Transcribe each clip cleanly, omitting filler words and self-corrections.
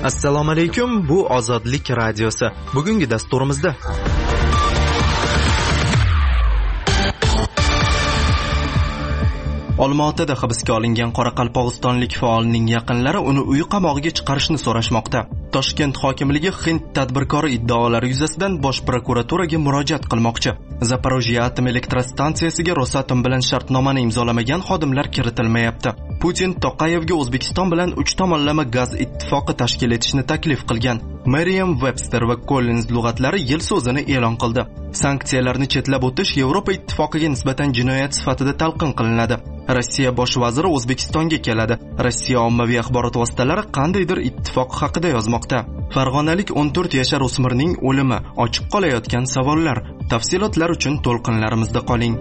Assalomu alaykum, bu Ozodlik radiosi. Bugungi dasturimizda Olmaotada hibsga olingan qoraqalpog'istonlik faolning yaqinlari uni uy qamog'iga chiqarishni so'rashmoqda. Toshkent hokimligi Hind tadbirkori iddaolari yuzasidan Bosh prokuraturaga murojaat qilmoqchi. Zaporojye atom elektrostansiyasiga Rosatom bilan shartnomani imzolamagan xodimlar kiritilmayapti. Putin Toqayevga O'zbekiston bilan 3 tomonlama gaz ittifoqi tashkil etishni taklif qilgan. Merriam-Webster va Collins lug'atlari yil so'zini e'lon qildi. Sanksiyalarni chetlab o'tish Yevropa ittifoqiga nisbatan jinoyat sifatida talqin qilinadi. Rossiya bosh vaziri O'zbekistonga keladi. Rossiya ommaviy axborot vositalari qandaydir ittifoq haqida yozmoqda. Farg'onalik 14 yashar o'smirning o'limi, ochiq qolayotgan savollar. Tafsilotlar uchun to'lqinlarimizda qoling.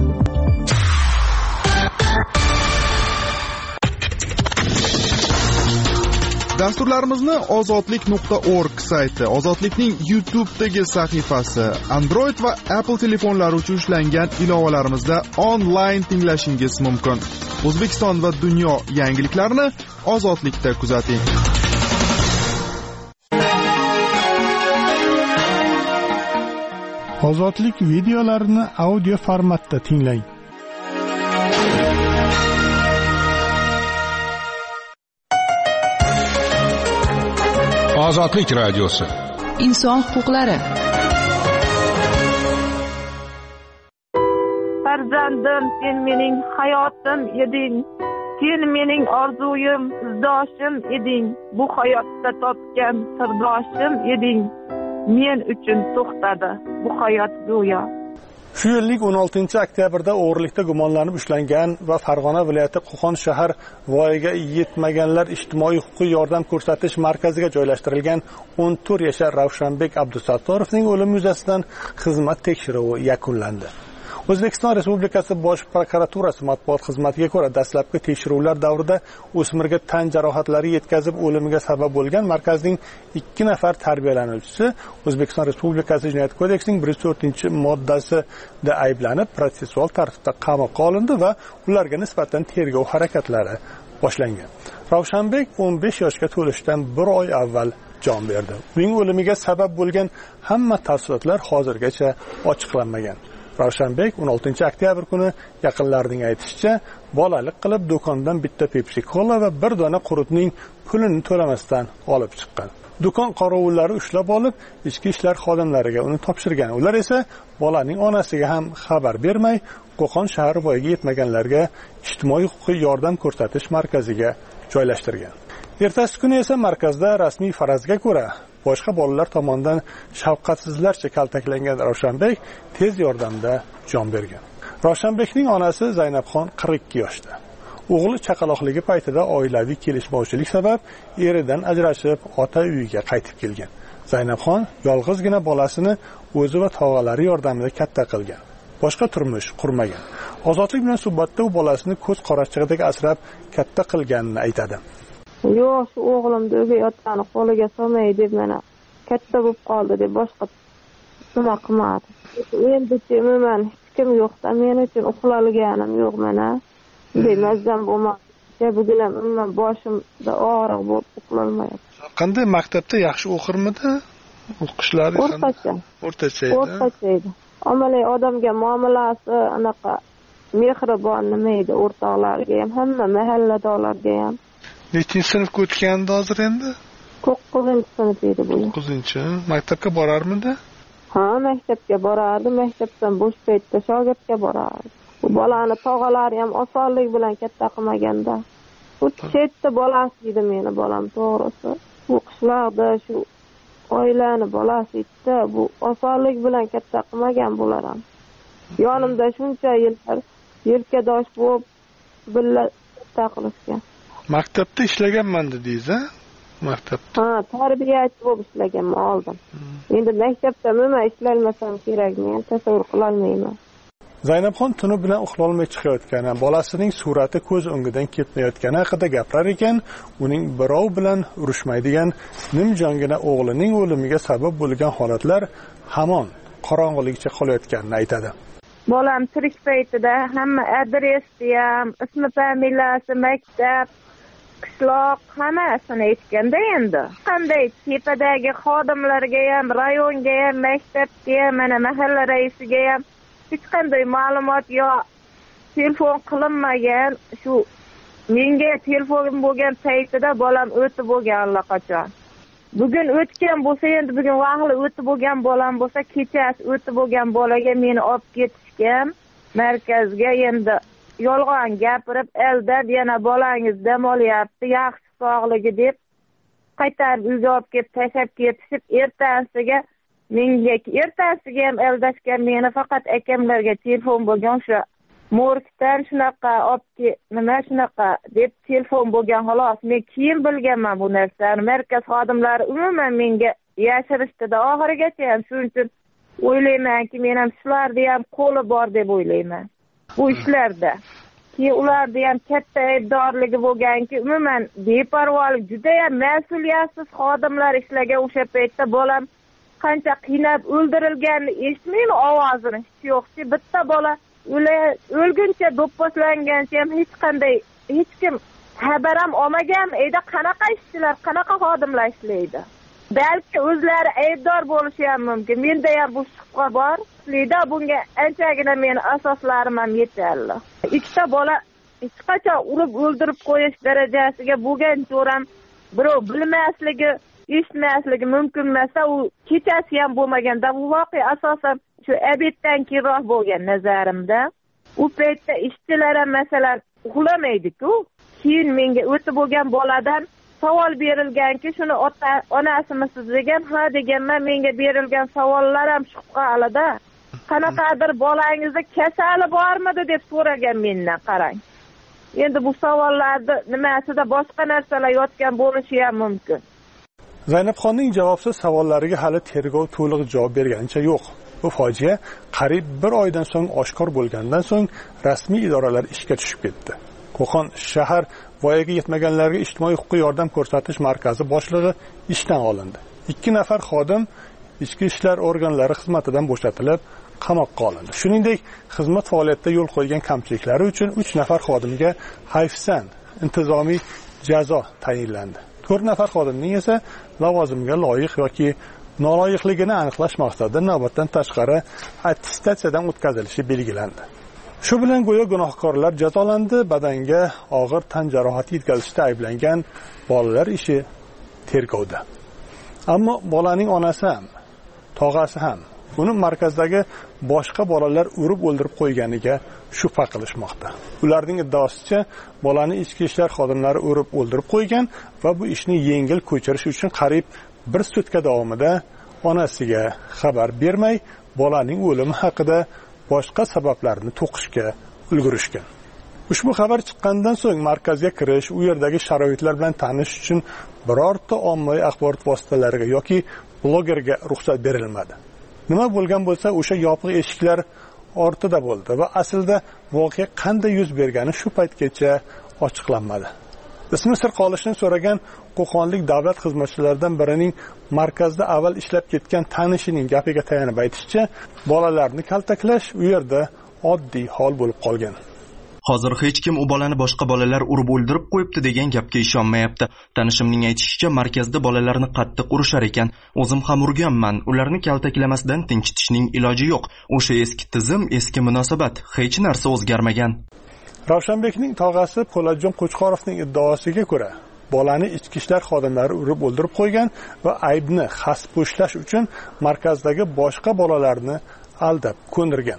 Dasturlarimizni ozodlik.org sayti, Ozodlikning YouTube'dagi sahifasi, Android va Apple telefonlari uchun ishlangan ilovalarimizda onlayn tinglashingiz mumkin. O'zbekiston va dunyo yangiliklarini Ozodlikda kuzating. Ozodlik videolarini audio formatda tinglang. Ozodlik radiosi. Inson huquqlari. Farzandim, sen mening hayotim eding. Sen mening orzuyim, izdoshim eding. Bu hayotda topgan sirdoshim eding. Men uchun to'xtadi bu hayot go'yo. Shu yilning 16-oktyabrda o'g'rilikda gumonlanib ushlangan va Farg'ona viloyati Qo'qon shahar voyaga yetmaganlar ijtimoiy huquqiy yordam ko'rsatish markaziga joylashtirilgan 14 yashar Ravshanbek Abdusattorovning o'limi yuzasidan xizmat tekshiruvi yakunlandi. O'zbekiston Respublikasi Bosh prokuraturasi matbuot xizmatiga ko'ra, dastlabki tekshiruvlar davrida o'smirga tan jarohatlari yetkazib o'limiga sabab bo'lgan markazning 2 nafar tarbiyalanuvchisi O'zbekiston Respublikasi Jinoyat kodeksining 104-moddasida ayblanib, protsessual tartibda qamoqqa olindi va ularga nisbatan tergov harakatlari boshlangan. Ravshanbek 15 yoshga to'lishidan 1 oy avval jon berdi. Uning o'limiga sabab bo'lgan hamma tafsilotlar hozirgacha ochiqlanmagan. Ravshanbek 16-oktyabr kuni yaqinlarining aytishicha, bolalik qilib do'kondan bitta Pepsi Cola va bir dona qurutning pulini to'lamasdan olib chiqqan. Do'kon qorovullari ushlab olib, ichki ishlar xodimlariga uni topshirgan. Ular esa bolaning onasiga ham xabar bermay, Qo'qon shahar voyaga yetmaganlarga ijtimoiy huquqiy yordam ko'rsatish markaziga joylashtirgan. Ertasi kuni esa markazda rasmiy farazga ko'ra boshqa bolalar tomonidan shafqatsizlarcha kaltaklangan Ravshanbek tez yordamda jon bergan. Ravshanbekning onasi Zaynabxon 42 yoshda. O'g'li chaqaloqligi paytida oilaviy kelishmovchilik sabab eridan ajrashib, ota uyiga qaytib kelgan. Zaynabxon yolg'izgina bolasini o'zi va tog'alari yordamida katta qilgan. Boshqa turmush qurmagan. Ozodlik bilan suhbatda u bolasini ko'z qorachig'idek asrab katta qilganini aytadi. Yo'q, shu o'g'limni o'g'ayotgani qo'liga solmay deb meni katta bo'lib qoldi deb boshqa nima qilmadi. Endi umuman hech kim yo'qda, men uchun uxlalganim yo'q mana. Bemazam bo'lmoqda, bugun umuman boshimda og'riq bo'lib uxlolmayapti. Qanday maktabda yaxshi o'qirmidi? O'qishlari o'rtacha. O'rtacha edi. O'rtacha edi. Amaliy odamga muomalasi anaqa mehribon nima edi, o'rtoqlarga ham, hamma mahalladolarga ham. Nechinchi sinfga o'tgandi hozir endi? 9-sinf edi bu. 9-chi. Maktabga borarmidi? Ha, maktabga borardi. Maktabdan bo'sh paytda shogirdga borardi. Bu bolani tog'alari ham osonlik bilan katta qilmaganda. Bu chetda bolasi edi meni bolam, to'g'risi. Bu qishloqda shu oilani bolasi edi. Bu osonlik bilan katta qilmagan bular ham. Yonimda shuncha yillar yelkadosh bo'lib birga taqlashgan. Maktabda ishlaganman dedingiz-a? Maktabda. Ha, tarbiyachi bo'lib ishlaganman oldin. Endi maktabda nima ishlalmasam kerak, men tasavvur qila olmayman. Zaynabxon tuni bilan uxlolmay chiqayotgani, bolasining surati ko'z o'ngidan ketmayotgani haqida gapirar ekan, uning birov bilan urushmaydigan nimjongina o'g'lining o'limiga sabab bo'lgan holatlar hamon qorong'ulikcha qolayotganini aytadi. Bolam tirik paytida hamma adresni ham, ismi, familiyasi, maktab, qishloq hammasini aytganda endi qanday tepadagi xodimlarga ham, rayonga ham, maktabga ham, mana mahalla raisiga ham hech qanday ma'lumot yo telefon qilinmagan. Shu menga telefon bo'lgan paytida bolam o'tib bo'lgan allaqachon. Bugun o'tgan bo'lsa, endi bugun vaqtli o'tib bo'lgan bolam bo'lsa, kechasi o'tib bo'lgan bolaga meni olib ketishgan markazga. Endi yolg'on gapirib, aldab yana bolangiz dam olyapti, yaxshi sog'ligi deb qaytarib uyga olib kelib tashlab ketishib, ertasiga ham aldashgan. Meni faqat akamlarga telefon bo'lgan, o'sha morgdan shunaqa nima shunaqa deb telefon bo'lgan, xolos. Men keyin bilganman bu narsani. Markaz xodimlari umuman menga yashirishdida oxirigacha ham. Shuning uchun o'ylaymanki, men ham shularni ham qo'li bor deb o'ylayman bu ishlarda. Keyin ularda ham katta aybdorligi bo'lganki, umuman beparvolik, juda ham mas'uliyatsiz xodimlar ishlagan. O'sha paytda bolam qancha qiynab o'ldirilganini eshitmaymi, ovozini hech yo'qchi. Bitta bola o'lguncha do'pposlangancha ham hech kim xabar ham olmagan. Qanaqa ishchilar, qanaqa xodimlar ishlaydi? Balki o'zlari aybdor bo'lishi ham mumkin. Menda ham bu shubha bor. Bunga anchagina meni asoslarim ham yetarli. Ikkita bola hech qachon urib o'ldirib qo'yish darajasiga bo'lgan jo'ram birov bilmasligi, eshitmasligi mumkin emas. U kechasi ham bo'lmaganda, bu voqea asosan shu obeddan keyinroq bo'lgan nazarimda. U paytda ishchilar ham masalan uxlamaydi-ku. Keyin menga o'tib bo'lgan boladan savol berilganki, shuni onasimisiz degan, ha deganman. Menga berilgan savollar ham shubhalida. Qanaqadir bolangizda kasali bormidi deb so'ragan mendan, qarang. Endi bu savollarni nimasida boshqa narsalar yotgan bo'lishi ham mumkin. Zaynabxonning javobsiz savollariga hali tergov to'liq javob berganicha yo'q. Bu fojia qariyb 1 oydan so'ng oshkor bo'lgandan so'ng rasmiy idoralar ishga tushib ketdi. Qo'qon shahar voyaga yetmaganlarga ijtimoiy huquqiy yordam ko'rsatish markazi boshlig'i ishdan olindi. 2 nafar xodim ichki ishlar organlari xizmatidan bo'shatilib, qamoqqa olindi. Shuningdek, xizmat faoliyatida yo'l qo'ygan kamchiliklari uchun 3 nafar xodimga hayfsan intizomiy jazo tayinlandi. 4 nafar xodimning esa lavozimga loyiq yoki noloyiqligini aniqlash maqsadida navbatdan tashqari attestatsiyadan o'tkazilishi belgilandi. Shu bilan go'yo gunohkorlar jazolandi. Badanga og'ir tan jarohati yetkazishda ayblangan bolalar ishi tergovda. Ammo bolaning onasi ham, tog'asi ham uni markazdagi boshqa bolalar urib o'ldirib qo'yganiga shubha qilishmoqda. Ularning iddaosicha, bolani ichki ishlar xodimlari urib o'ldirib qo'ygan va bu ishni yengil ko'chirish uchun qariyb 1 sutka davomida onasiga xabar bermay, bolaning o'limi haqida boshqa sabablarni to'qishga ulgurishgan. Ushbu xabar chiqqandan so'ng markazga kirish, u yerdagi sharoitlar bilan tanish uchun birorta ommaviy axborot vositalariga yoki blogerga ruxsat berilmadi. Nima bo'lgan bo'lsa, o'sha yopiq eshiklar ortida bo'ldi va aslida voqea qanday yuz bergani shu paytgacha ochiqlanmadi. Ismi sir qolishini so'ragan qo'qonlik davlat xizmatchilaridan birining markazda avval ishlab ketgan tanishining gapiga tayanib aytishicha, bolalarni kaltaklash u yerda oddiy hol bo'lib qolgan. Hozir hech kim u bolani boshqa bolalar urib o'ldirib qo'yibdi degan gapga ishonmayapti. Tanishimning aytishicha, markazda bolalarni qattiq urishar ekan. O'zim ham urganman. Ularni kaltaklamasdan tinchitishning iloji yo'q. O'sha eski tizim, eski munosabat, hech narsa o'zgarmagan. Ravshanbekning tog'asi Po'latjon Qo'chqorovning iddaosiga ko'ra, bolani ichki ishlar xodimlari urib o'ldirib qo'ygan va aybni xaspo'shlash uchun markazdagi boshqa bolalarni aldab ko'ndirgan.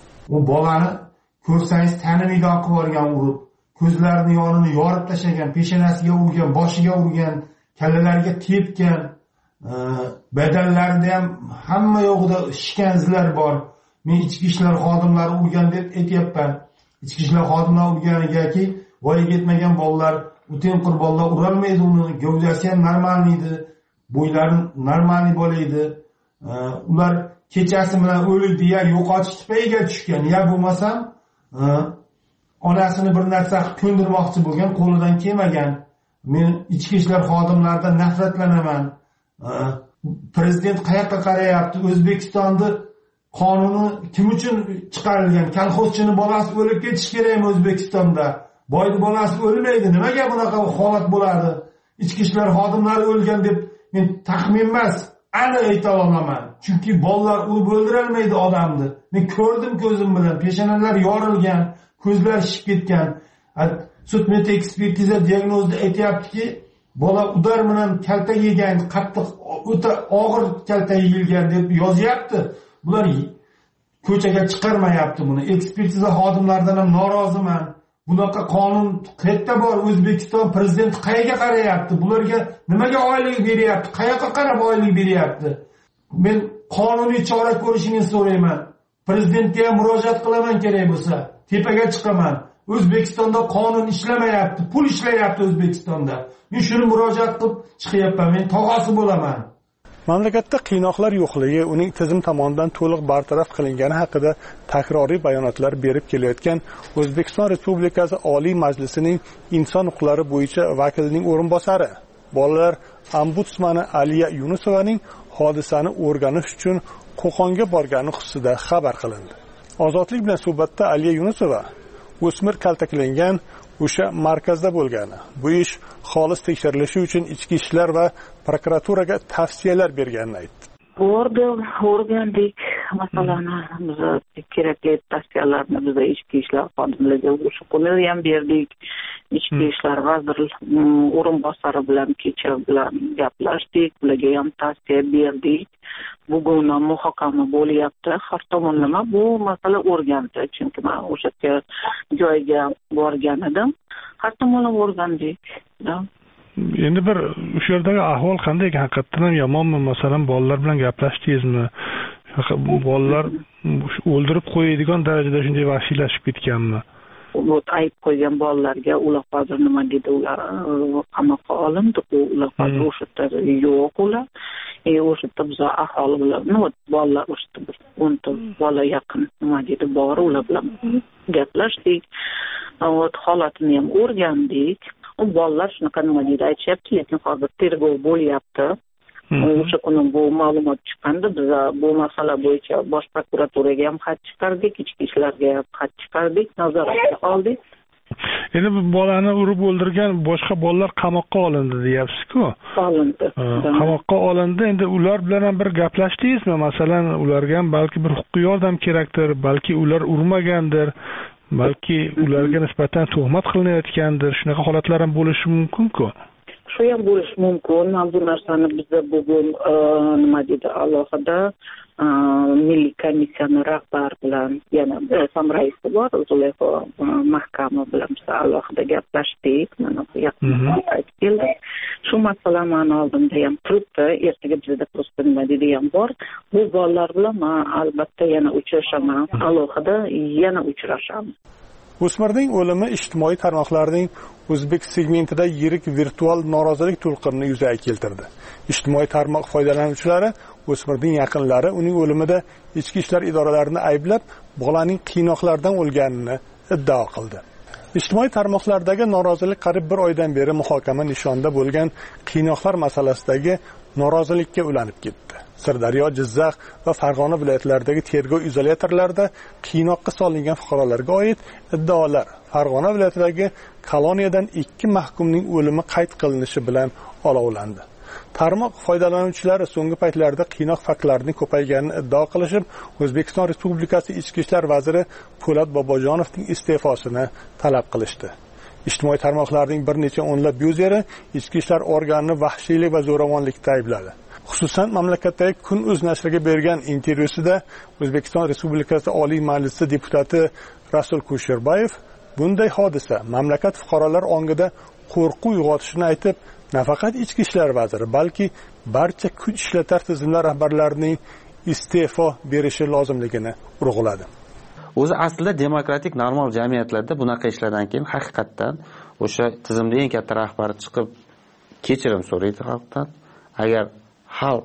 U bolani ko'rsangiz tanimidan qilib yuborgan, urib, ko'zlarini yonini yorib tashlagan, peshonasiga urgan, boshiga urgan, kallalariga tepgan, badallarida ham hamma yo'g'ida shishgan izlar bor. Men ichki ishlar xodimlari urgan deb aytyapman. Ichki ishlar xodimlari urganigaki, voyaga yetmagan bolalar, utenqir bolalar urolmaydi uni, gavdasi ham normalniy edi, bo'ylari normalniy bo'laydi. Ular kechasi bilan o'ldi ya yo'qotish tipayiga tushgan, ya bo'lmasam onasini bir narsa ko'ndirmoqchi bo'lgan, qo'lidan kelmagan. Men ichki ishlar xodimlaridan nafratlanaman. Prezident qayoqqa qarayapti? O'zbekistonda qonuni kim uchun chiqarilgan? Kolxozchining bolasi o'lib ketish kerakmi O'zbekistonda? boyni bolasi o'lmaydi. Nimaga bunaqa holat bo'ladi? Ichki ishlar xodimlari o'lgan deb men taxmin emas, aniq ayta olaman. Chunki bolalar urib o'ldirolmaydi odamni. Men ko'rdim ko'zim bilan, peshonalar yorilgan, ko'zlar shishib ketgan. Sud-med ekspertiza diagnozida aytayaptiki, bola udar bilan kalta yegan, qattiq o'ta og'ir kalta yeyilgan deb yozyapti. Bular ko'chaga chiqarmayapti buni. Ekspertiza xodimlaridan ham noroziman. Bunaqa qonun qayerda bor? O'zbekiston prezidenti qayerga qarayapti? Bularga nimaga oylik beryapti? Qayoqqa qarab oylik beryapti? Men qonuniy chora ko'rishingizni so'rayman. Prezidentga ham murojaat qilaman kerak bo'lsa. Tepaga chiqaman. O'zbekistonda qonun ishlamayapti, pul ishlayapti O'zbekistonda. Men shuni murojaat qilib chiqyapman. Men tog'asi bo'laman. Mamlakatda qiynoqlar yo'qligi, uning tizim tomonidan to'liq bartaraf qilingani haqida takroriy bayonotlar berib kelayotgan O'zbekiston Respublikasi Oliy Majlisining inson huquqlari bo'yicha vakilining o'rinbosari, bolalar ombudsmani Aliya Yunusovaning hodisani o'rganish uchun Qo'qonga borgani xususida xabar qilindi. Ozodlik bilan suhbatda Aliya Yunusova o'smir kaltaklangan o'sha markazda bo'lgani, bu ish xolis tekshirilishi uchun ichki ishlar va prokuraturaga tavsiyalar berganini aytdi. O'rgandik masalani, biz kerakli tavsiyalarni biz ichki ishlar xodimlariga o'sha kuni ham berdik. Ichki ishlar vaziri o'rinbosari bilan kecha bilan gaplashdik, ularga ham tavsiya berdik. Bugun muhokama bo'lyapti. Har tomonlama bu masala o'rgandi, chunki men o'sha joyga borgan edim. Har tomonlama o'rgandik. Endi bir o'sha yerdagi ahvol qanday? Haqiqatan ham yomonmi? Masalan, bolalar bilan gaplashdingizmi? Bolalar o'ldirib qo'yadigan darajada shunday vahshiylashib ketganmi? Bu ayb qo'ygan bolalarga ular hozir nima dedi, ular qamoqqa olindi, ular hozir o'sha yerda yo'q ular. O'sha yerda biz aholi bilan, bolalar o'sha yerda 10 bola yaqin nima dedi, bor ular bilan gaplashdik. Holatini ham o'rgandik. U bolalar shunaqa nima deydi aytishyapti, lekin hozir tergov bo'lyapti. O'sha kuni bu ma'lumot chiqqanda biz bu masala bo'yicha bosh prokuraturaga ham xat chiqardik, ichki ishlarga ham xat chiqardik, nazoratga oldik. Endi bu bolani urib o'ldirgan boshqa bolalar qamoqqa olindi deyapsiz-ku. Olindi. Qamoqqa olindi. Endi ular bilan ham bir gaplashdingizmi? Masalan, ularga ham balki bir huquqiy yordam kerakdir, balki ular urmagandir. Balki ularga nisbatan tuhmat qilinayotgandir. Shunaqa holatlar ham bo'lishi mumkin-ku. Shu ham bo'lishi mumkin. Men bu narsani bizda bugun nima deydi, alohida milliy komissiyani rahbar bilan, yana ham raisi bor, Zulayho mahkama bilan biz alohida gaplashdik. Mana bu yaqinda aytib keldi. Shu masala meni oldimda ham turibdi. Ertaga bizda просто nima deydi ham bor. Bu bolalar bilan men albatta yana uchrashaman. Alohida yana uchrashamiz. O'smirning o'limi ijtimoiy tarmoqlarning o'zbek segmentida yirik virtual norozilik to'lqinini yuzaga keltirdi. Ijtimoiy tarmoq foydalanuvchilari o'smirning yaqinlari uning o'limida ichki ishlar idoralarini ayblab, bolaning qiynoqlardan o'lganini iddao qildi. Ijtimoiy tarmoqlardagi norozilik qariyb 1 oydan beri muhokama nishonida bo'lgan qiynoqlar masalasidagi norozilikka ulanib ketdi. Sirdaryo, Jizzax va Farg'ona viloyatlaridagi tergov izolyatorlarida qiynoqqa solingan fuqarolarga oid iddaolar Farg'ona viloyatidagi koloniyadan 2 mahkumning o'limi qayd qilinishi bilan olovlandi. Tarmoq foydalanuvchilari so'nggi paytlarda qiynoq faktlarining ko'payganini iddao qilishib, O'zbekiston Respublikasi Ichki ishlar vaziri Po'lat Bobojonovning iste'fosini talab qilishdi. Ijtimoiy tarmoqlarning bir necha o'nlab yuzeri ichki ishlar organini vahshiylik va zo'ravonlikda aybladi. Xususan, mamlakatdagi Kun.uz nashriga bergan intervyusida O'zbekiston Respublikasi Oliy Majlisi deputati Rasul Kusherbayev bunday hodisa mamlakat fuqarolar ongida qo'rquv uyg'otishini aytib, nafaqat ichki ishlar vaziri, balki barcha kuch ishlatar tizimlar rahbarlarining iste'fo berishi lozimligini urg'uladi. O'zi aslida demokratik normal jamiyatlarda bunaqa ishlardan keyin haqiqatdan o'sha tizimda eng katta rahbar chiqib kechirim so'raydi xalqdan. Agar xalq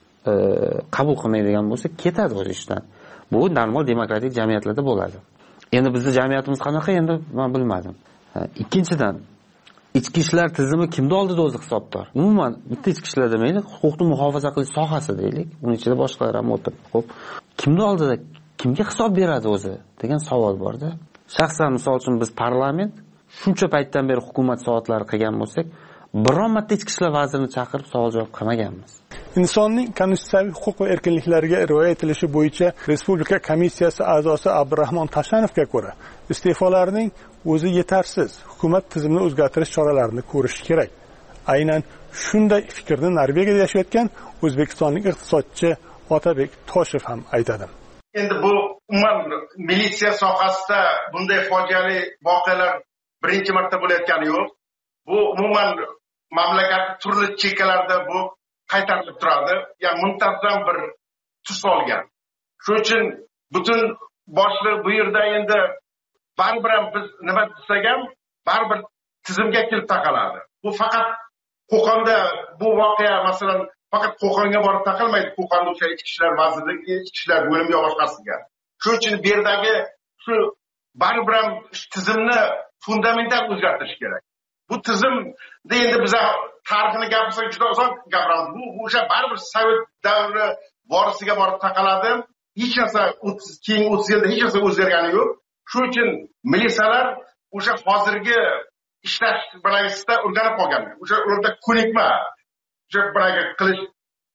qabul qilmaydigan bo'lsa, ketadi o'sha ishdan. Bu normal demokratik jamiyatlarda bo'ladi. Endi bizning jamiyatimiz qanaqa, endi men bilmadim. Ikkinchidan, ichki ishlar tizimi kimning oldida o'zi hisobdor? Umuman bitta ichki ishlar demaydi, huquqni muhofaza qilish sohasi deylik. Uning ichida boshqalar ham o'tirib. Xo'p, kimning oldida kimga hisob beradi o'zi degan savol bor-da. Shaxsan misol uchun biz parlament shuncha paytdan beri hukumat soatlari qilgan bo'lsak, biron marta ichki ishlar vazirini chaqirib savol javob qilmaganmiz. Insonning konstitutsiyaviy huquq va erkinliklariga rioya etilishi bo'yicha Respublika komissiyasi a'zosi Abdurahmon Tashanovga ko'ra, iste'folarning o'zi yetarsiz. Hukumat tizimni o'zgartirish choralarini ko'rishi kerak. Aynan shunday fikrni Norvegiyada yashayotgan o'zbekistonlik iqtisodchi Otabek Toshev ham aytadi. Endi bu umuman militsiya sohasida bunday fojiali voqealar birinchi marta bo'layotgani yo'q. Bu umuman mamlakat turli chekkalarda bu qaytarilib turadi. Ya'ni muntazam bir tus olgan. Shuning uchun butun boshliq bu yerda endi baribir ham biz nima desak ham baribir tizimga kelib taqaladi. Bu faqat Qo'qonda bu voqea masalan faqat Qo'qonga borib taqalmaydi. Qo'qonda o'sha ichki ishlar vazirligi, ichki ishlar bo'limi boshqasiga. Shuning uchun bu yerdagi shu baribir ham tizimni fundamental o'zgartirish kerak. Bu tizimda endi biz tarixini gapirsak juda oson gapiramiz. Bu o'sha baribir Sovet davri vorisiga borib taqaladi. Hech narsa keyingi 30 yilda hech narsa o'zgargani yo'q. Shuning uchun militsiyalar o'sha hozirgi ishlash bilasida o'rganib qolgan. O'sha ularda ko'nikma. O'sha bilaga qilish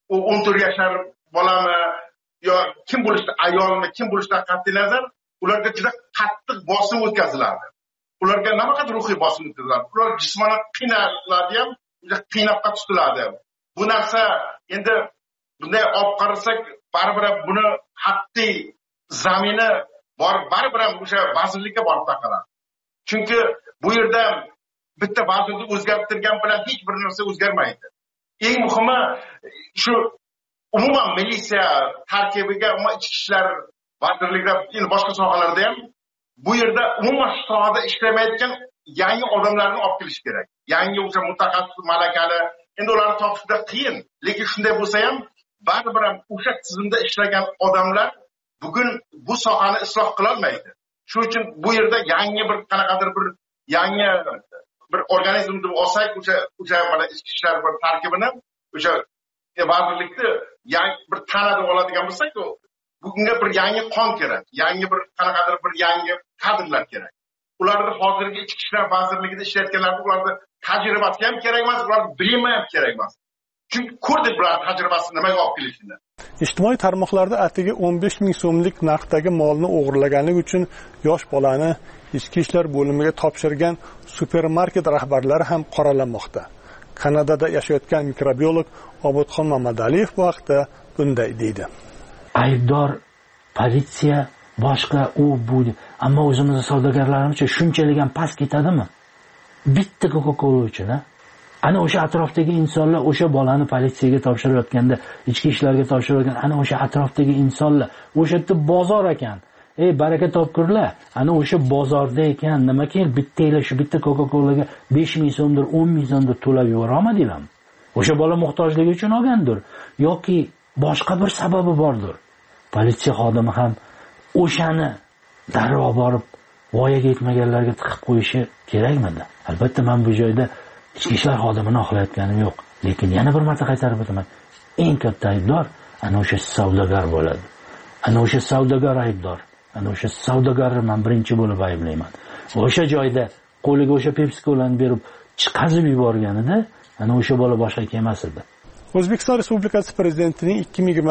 14 yoshlar bolami yo kim bo'lishda ayolmi, kim bo'lishdan qat'iy nazar ularga juda qattiq bosim o'tkaziladi. Ularga nafaqat ruhiy bosim o'tkaziladi, ular jismonan qiynaladi ham, juda qiynabqa tutiladi. Bu narsa endi bunday olib qarasak, baribir buni haqiqiy zamini bor, baribir o'sha vazirlikka borib taqaladi. Chunki bu yerda bitta vazirni o'zgartirgan bilan hech bir narsa o'zgarmaydi. Eng muhimi shu umuman militsiya tarkibiga, umuman ichki ishlar vazirligida, endi boshqa sohalarda ham bu yerda umuman shu sohada ishlamayotgan yangi odamlarni olib kelish kerak. Yangi o'sha mutaxassis, malakali, endi ularni topish juda qiyin, lekin shunday bo'lsa ham baribir o'sha tizimda ishlagan odamlar bugun bu sohani isloh qila olmaydi. Shuning uchun bu yerda yangi bir qanaqadir bir yangi bir organizm deb olsak, o'sha ichki ishlar bir tarkibini, o'sha vazirlikni yangi bir tanada oladigan bo'lsak, bugunga bir yangi qon kerak, yangi bir qanaqadir bir yangi kadrlar kerak. Ularni hozirgi ichki ishlar vazirligida ishlayotganlarning ularni tajribasi ham kerak emas, ularning bilimi ham kerak emas. Chunki ko'rdik bular tajribasini nimaga olib kelishini. Ijtimoiy tarmoqlarda atigi 15 ming so'mlik narxdagi molni o'g'irlaganligi uchun yosh bolani ichki ishlar bo'limiga topshirgan supermarket rahbarlari ham qoralanmoqda. Kanadada yashayotgan mikrobiolog Obodxon Mamadaliyev bu haqda bunday deydi. Aybdor politsiya boshqa bu, ammo o'zimiz savdogarlarimizcha shunchalik ham past ketadimi? Bitta Coca-Cola uchun, ana o'sha atrofdagi insonlar o'sha bolani politsiyaga topshirayotganda, ichki ishlarga topshirayotgan ana o'sha atrofdagi insonlar, o'sha yerda bozor ekan. Baraka topkurlar, ana o'sha bozorda ekan, nima kerak, bitta shu bitta Coca-Colaga 5 ming so'mdir, 10 ming so'mdir to'lab yuboramadinglarmi? O'sha bola muhtojligi uchun olgandir yoki boshqa bir sababi bordir. Politsiya xodimi ham o'shani darrov borib voyaga yetmaganlarga tiqib qo'yishi kerakmidi? Albatta men bu joyda ichki ishlar xodimini oqlayotganim yo'q, lekin yana bir marta qaytarib o'taman. Eng katta aybdor ana o'sha savdogar bo'ladi. Ana o'sha savdogar aybdor. Ana o'sha savdogarni men birinchi bo'lib ayblayman. O'sha joyda qo'liga o'sha Pepsi Cola'ni berib chiqazib yuborganida ana o'sha bola boshqa emas edi. O'zbekiston Respublikasi Prezidentining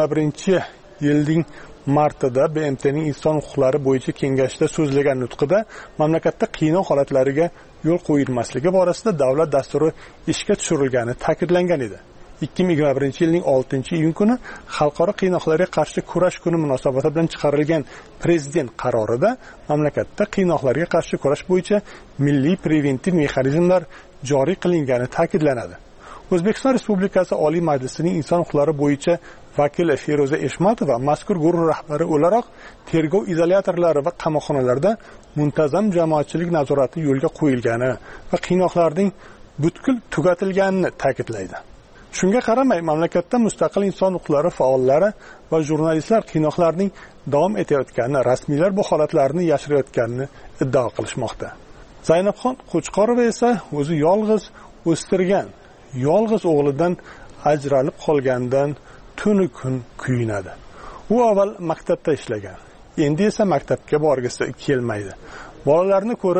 2021-yilning martida BMTning inson huquqlari bo'yicha kengashda so'zlagan nutqida mamlakatda qiynoq holatlariga yo'l qo'yilmasligi borasida davlat dasturi ishga tushirilgani ta'kidlangan edi. 2021-yilning 6-iyun kuni Xalqaro qiynoqlarga qarshi kurash kuni munosabati bilan chiqarilgan prezident qarorida mamlakatda qiynoqlarga qarshi kurash bo'yicha milliy preventiv mexanizmlar joriy qilingani ta'kidlanadi. O'zbekiston Respublikasi Oliy Majlisining inson huquqlari bo'yicha vakili Feruza Eshmatova mazkur guruh rahbari o'laroq tergov izolyatorlari va qamoqxonalarda muntazam jamoatchilik nazorati yo'lga qo'yilgani va qiynoqlarning butkul tugatilganini ta'kidlaydi. Shunga qaramay, mamlakatda mustaqil inson huquqlari faollari va jurnalistlar qiynoqlarning davom etayotganini, rasmiylar bu holatlarni yashirayotganini iddao qilishmoqda. Zaynabxon Qo'chqorova esa o'zi yolg'iz o'stirgan, yolg'iz o'g'lidan ajralib qolgandan tuni kun kuyinadi. U avval maktabda ishlagan, endi esa maktabga borgisi kelmaydi. Bolalarni ko'rib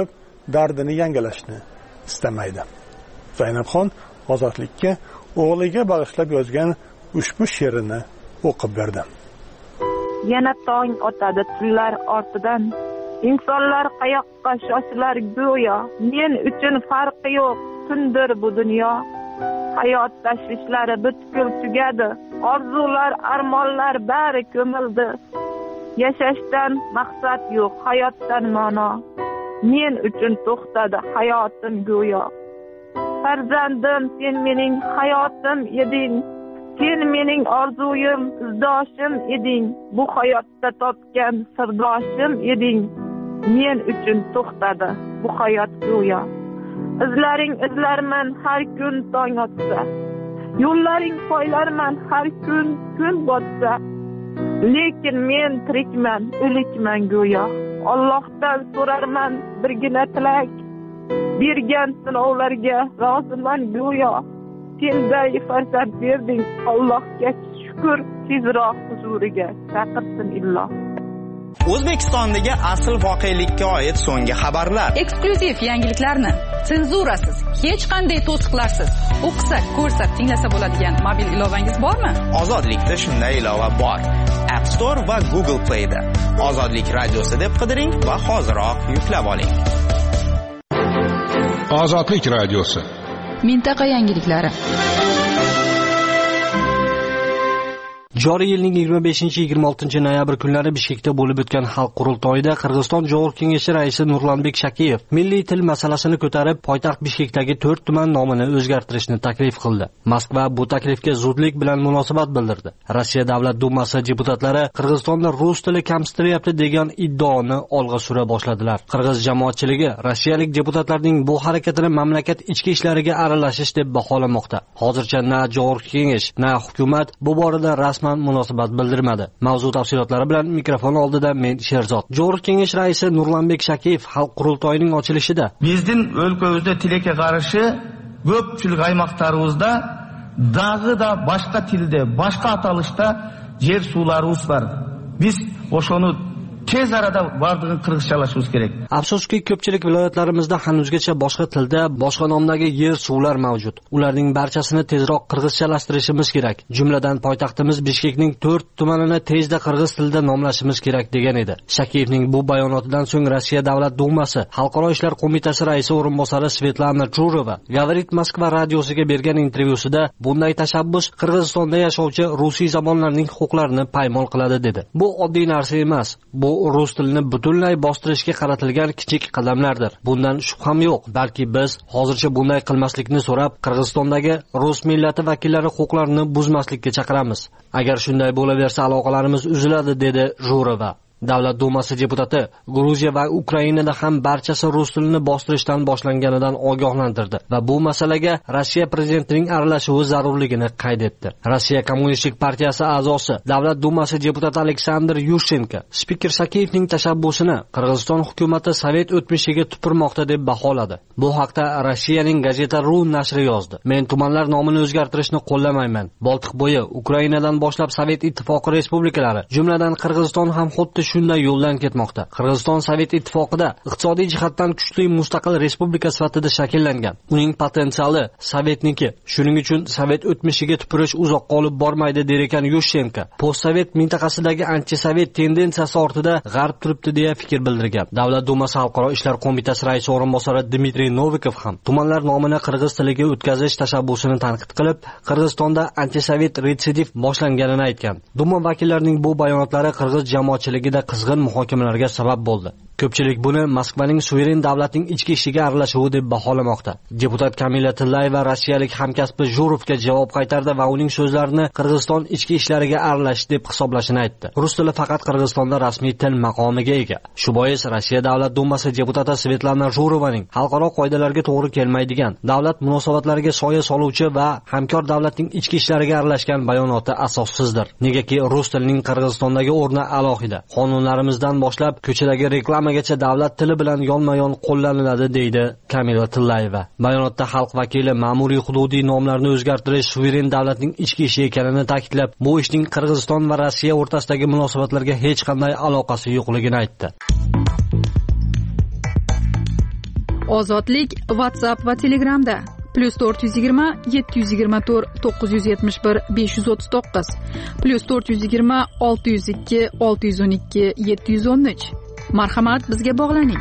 dardini yangilashni istamaydi. Zaynabxon Ozodlikka o'g'liga bag'ishlab yozgan ushbu she'rini o'qib berdi. Yana tong otadi tunlar ortidan, insonlar qayoqqa shoshilar go'yo, men uchun farqi yo'q kundir bu dunyo. Hayot tashvishlari butkul tugadi, orzular, armonlar bari ko'mildi. Yashashdan maqsad yo'q, hayotdan ma'no. Men uchun to'xtadi hayotim go'yo. Farzandim, sen mening hayotim eding. Sen mening orzuyim, izdoshim eding. Bu hayotda topgan sirdoshim eding. Men uchun to'xtadi bu hayot go'yo. Izlaring izlarman har kun tong otsa. Yo'llaring poylarman har kun botsa. Lekin men tirikman, o'likman go'yo. Allohdan so'rarman birgina tilak. Bergan sinovlarga roziman go'yo. Senday farzand berding, Allohga shukr, tezroq huzuriga chaqirsin illo. O'zbekistondagi asl voqelikka oid so'nggi xabarlar. Eksklyuziv yangiliklarni senzurasiz, hech qanday to'siqlarsiz o'qisa, ko'rsa, tinglasa bo'ladigan mobil ilovangiz bormi? Ozodlikda shunday ilova bor. App Store va Google Play da. Ozodlik radiosi deb qidiring va hoziroq yuklab oling. Ozodlik radiosi. Mintaqa yangiliklari. Joriy yilning 25-26 noyabr kunlari Bishkekda bo'lib o'tgan xalq qurultoyida Qirg'iziston Jo'g'ri Kengashi raisi Nurlanbek Shakiyev milliy til masalasini ko'tarib, poytaxt Bishkekdagi 4 tuman nomini o'zgartirishni taklif qildi. Moskva bu taklifga zudlik bilan munosabat bildirdi. Rossiya Davlat Dumasi deputatlari Qirg'izistonda rus tili kamsitilyapti degan iddaoni olg'a sura boshladilar. Qirg'iz jamoatchiligi rossiyalik deputatlarning bu harakatini mamlakat ichki ishlariga aralashish deb baholamoqda. Hozircha na Jo'g'ri Kengash, na hukumat bu borada rasman munosabat bildirmadi. Mavzu tafsilotlari bilan mikrofon oldida men Sherzod. Jo'g'ri Kengash raisi Nurlanbek Shakiyev xalq qurultoyining ochilishida bizning o'lkamizda tilga qarshi ko'pchilik аймактарыбызда dag'i da boshqa tilda, boshqa atalishda yer suvlarimiz bor. Biz o'shani tez arada bardığın qirg'izchalashimiz kerak. Afsuski, ko'pchilik viloyatlarimizda hanuzgacha boshqa tilda, boshqa nomdagi yer suvlar mavjud. Ularning barchasini tezroq qirg'izchalashtirishimiz kerak. Jumladan poytaxtimiz Bishkekning 4 tumanini tezda qirg'iz tilida nomlashimiz kerak degan edi. Shakiyevning bu bayonotidan so'ng Rossiya Davlat Dumasi Xalqaro ishlar qo'mitasi raisi o'rinbosari Svetlana Jurova Gavarit Moskva radiosiga bergan intervyusida bunday tashabbus Qirg'izistonda yashovchi rusiy zamonlarning huquqlarini paymol qiladi dedi. Bu oddiy narsa emas. Bu rus tilini butunlay bostirishga qaratilgan kichik qadamlardir. Bundan shubham yo'q. Balki biz hozircha bunday qilmaslikni so'rab, Qirg'izistondagi rus millati vakillari huquqlarini buzmaslikka chaqiramiz. Agar shunday bo'laversa, aloqalarimiz uziladi, dedi Jurova. Davlat Dumasi deputati Gruziya va Ukrainada ham barchasi rus tilini bostirishdan boshlanganidan ogohlantirdi va bu masalaga Rossiya prezidentining aralashuvi zarurligini qayd etdi. Rossiya Kommunistik partiyasi a'zosi, Davlat Dumasi deputati Aleksandr Yushchenko spiker Shakiyevning tashabbusini Qirg'iziston hukumati sovet o'tmishiga tupurmoqda deb baholadi. Bu haqda Rossiyaning Gazeta.ru nashri yozdi. Men tumanlar nomini o'zgartirishni qo'llamayman. Boltiqbo'yi, Ukrainadan boshlab Sovet ittifoqi respublikalari, jumladan Qirg'iziston ham xuddi shunday yo'ldan ketmoqda. Qirg'iziston Sovet ittifoqida iqtisodiy jihatdan kuchli mustaqil respublika sifatida shakllangan. Uning potensiali Sovetniki. Shuning uchun Sovet o'tmishiga tupurish uzoqqa olib bormaydi der ekan Yushchenko. Postsovet mintaqasidagi anti-sovet tendensiyasi ortida G'arb turibdi deya fikr bildirgan. Davlat Dumasi Xalqaro ishlar qo'mitasi raisi o'rinbosari Dmitriy Novikov ham tumanlar nomini qirg'iz tiliga o'tkazish tashabbusini tanqid qilib, Qirg'izistonda anti-sovet retsidiv boshlanganini aytgan. Duma vakillarining bu bayonotlari qirg'iz jamoatchiligida qizg'in muhokamalarga sabab bo'ldi. Ko'pchilik buni Moskvaning suveren davlatning ichki ishiga aralashuvi deb baholamoqda. Deputat Kamila Tillayeva rossiyalik hamkasbi Jurovga javob qaytardi va uning so'zlarini Qirg'iziston ichki ishlariga aralashish deb hisoblashini aytdi. Rus tili faqat Qirg'izistonda rasmiy til maqomiga ega. Shu bois Rossiya Davlat Dumasi deputati Svetlana Jurovaning xalqaro qoidalarga to'g'ri kelmaydigan, davlat munosabatlariga soya soluvchi va hamkor davlatning ichki ishlariga aralashgan bayonoti asossizdir. Negaki rus tilining Qirg'izistondagi o'rni alohida. Qonunlarimizdan boshlab ko'chadagi reklama gacha davlat tili bilan yonma-yon qo'llaniladi, deydi Kamila Tillayeva. Bayonotda xalq vakili ma'muriy hududiy nomlarni o'zgartirish suveren davlatning ichki ishi ekanini ta'kidlab, bu ishning Qirg'iziston va Rossiya o'rtasidagi munosabatlarga hech qanday aloqasi yo'qligini aytdi. Ozodlik WhatsApp va Telegramda +420 724 971 539 +420 602 612 713. Marhamat, bizga bog'laning.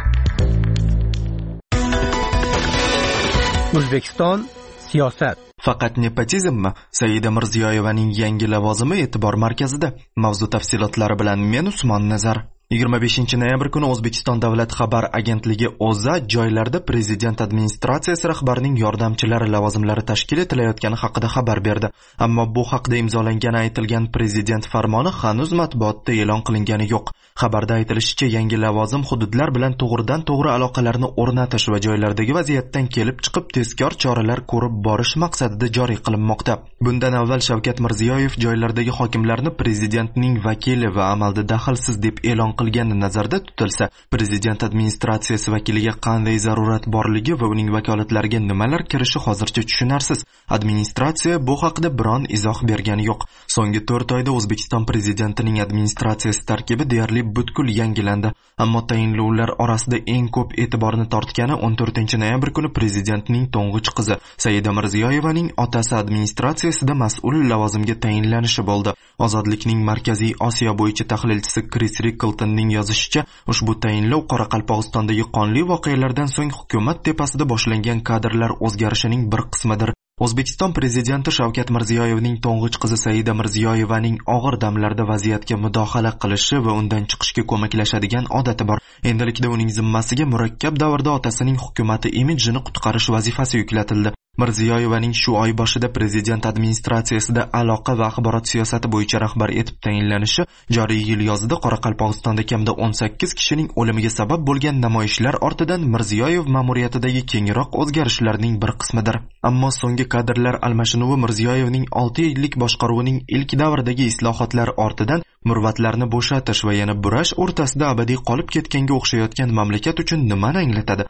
O'zbekiston siyosat. Faqat nepotizmmi? Saida Mirziyoyevaning yangi lavozimi e'tibor markazida. Mavzu tafsilotlari bilan men Usmon Nazar. 25-noyabr kuni O'zbekiston Davlat xabar agentligi O'zA joylarda prezident administratsiyasi rahbarining yordamchilari lavozimlari tashkil etilayotgani haqida xabar berdi. Ammo bu haqida imzolangan aytilgan prezident farmoni hanuz matbuotda e'lon qilingani yo'q. Xabarda aytilishicha, yangi lavozim hududlar bilan to'g'ridan-to'g'ri aloqalarni o'rnatish va joylardagi vaziyatdan kelib chiqib tezkor choralar ko'rib borish maqsadida joriy qilinmoqda. Bundan avval Shavkat Mirziyoyev joylardagi hokimlarni prezidentning vakili va amalda daxlsiz deb e'lon qilgani nazarda tutilsa, prezident administratsiyasi vakiliga qanday zarurat borligi va uning vakolatlariga nimalar kirishi hozircha tushunarsiz. Administratsiya bu haqida biron izoh bergani yo'q. So'nggi 4 oyda O'zbekiston prezidentining administratsiyasi tarkibi deyarli butkul yangilandi. Ammo tayinlovlar orasida eng ko'p e'tiborni tortgani 14-noyabr kuni prezidentning to'ng'ich qizi Saida Mirziyoyevaning otasi administratsiyasida mas'ul lavozimga tayinlanishi bo'ldi. Ozodlikning Markaziy Osiyo bo'yicha tahlilchisi Chris Rickletonning yozishicha, ushbu tayinlov Qoraqalpog'istondagi qonli voqealardan so'ng hukumat tepasida boshlangan kadrlar o'zgarishining bir qismidir. O'zbekiston prezidenti Shavkat Mirziyoyevning to'ng'ich qizi Saida Mirziyoyevaning og'ir damlarda vaziyatga mudohala qilishi va undan chiqishga ko'maklashadigan odati bor. Endilikda uning zimmasiga murakkab davrda otasining hukumati imidjini qutqarish vazifasi yuklatildi. Mirziyoyevaning shu oy boshida prezident administratsiyasida aloqa va axborot siyosati bo'yicha rahbar etib tayinlanishi joriy yil yozida Qoraqalpog'istonda kamida 18 kishining o'limiga sabab bo'lgan namoyishlar ortidan Mirziyoyev ma'muriyatidagi kengroq o'zgarishlarning bir qismidir. Ammo so'nggi kadrlar almashinuvi Mirziyoyevning 6 yillik boshqaruvining ilk davridagi islohotlar ortidan murvatlarni bo'shatish va yana burash o'rtasida abadiy qolib ketganga o'xshayotgan mamlakat uchun nimani anglatadi?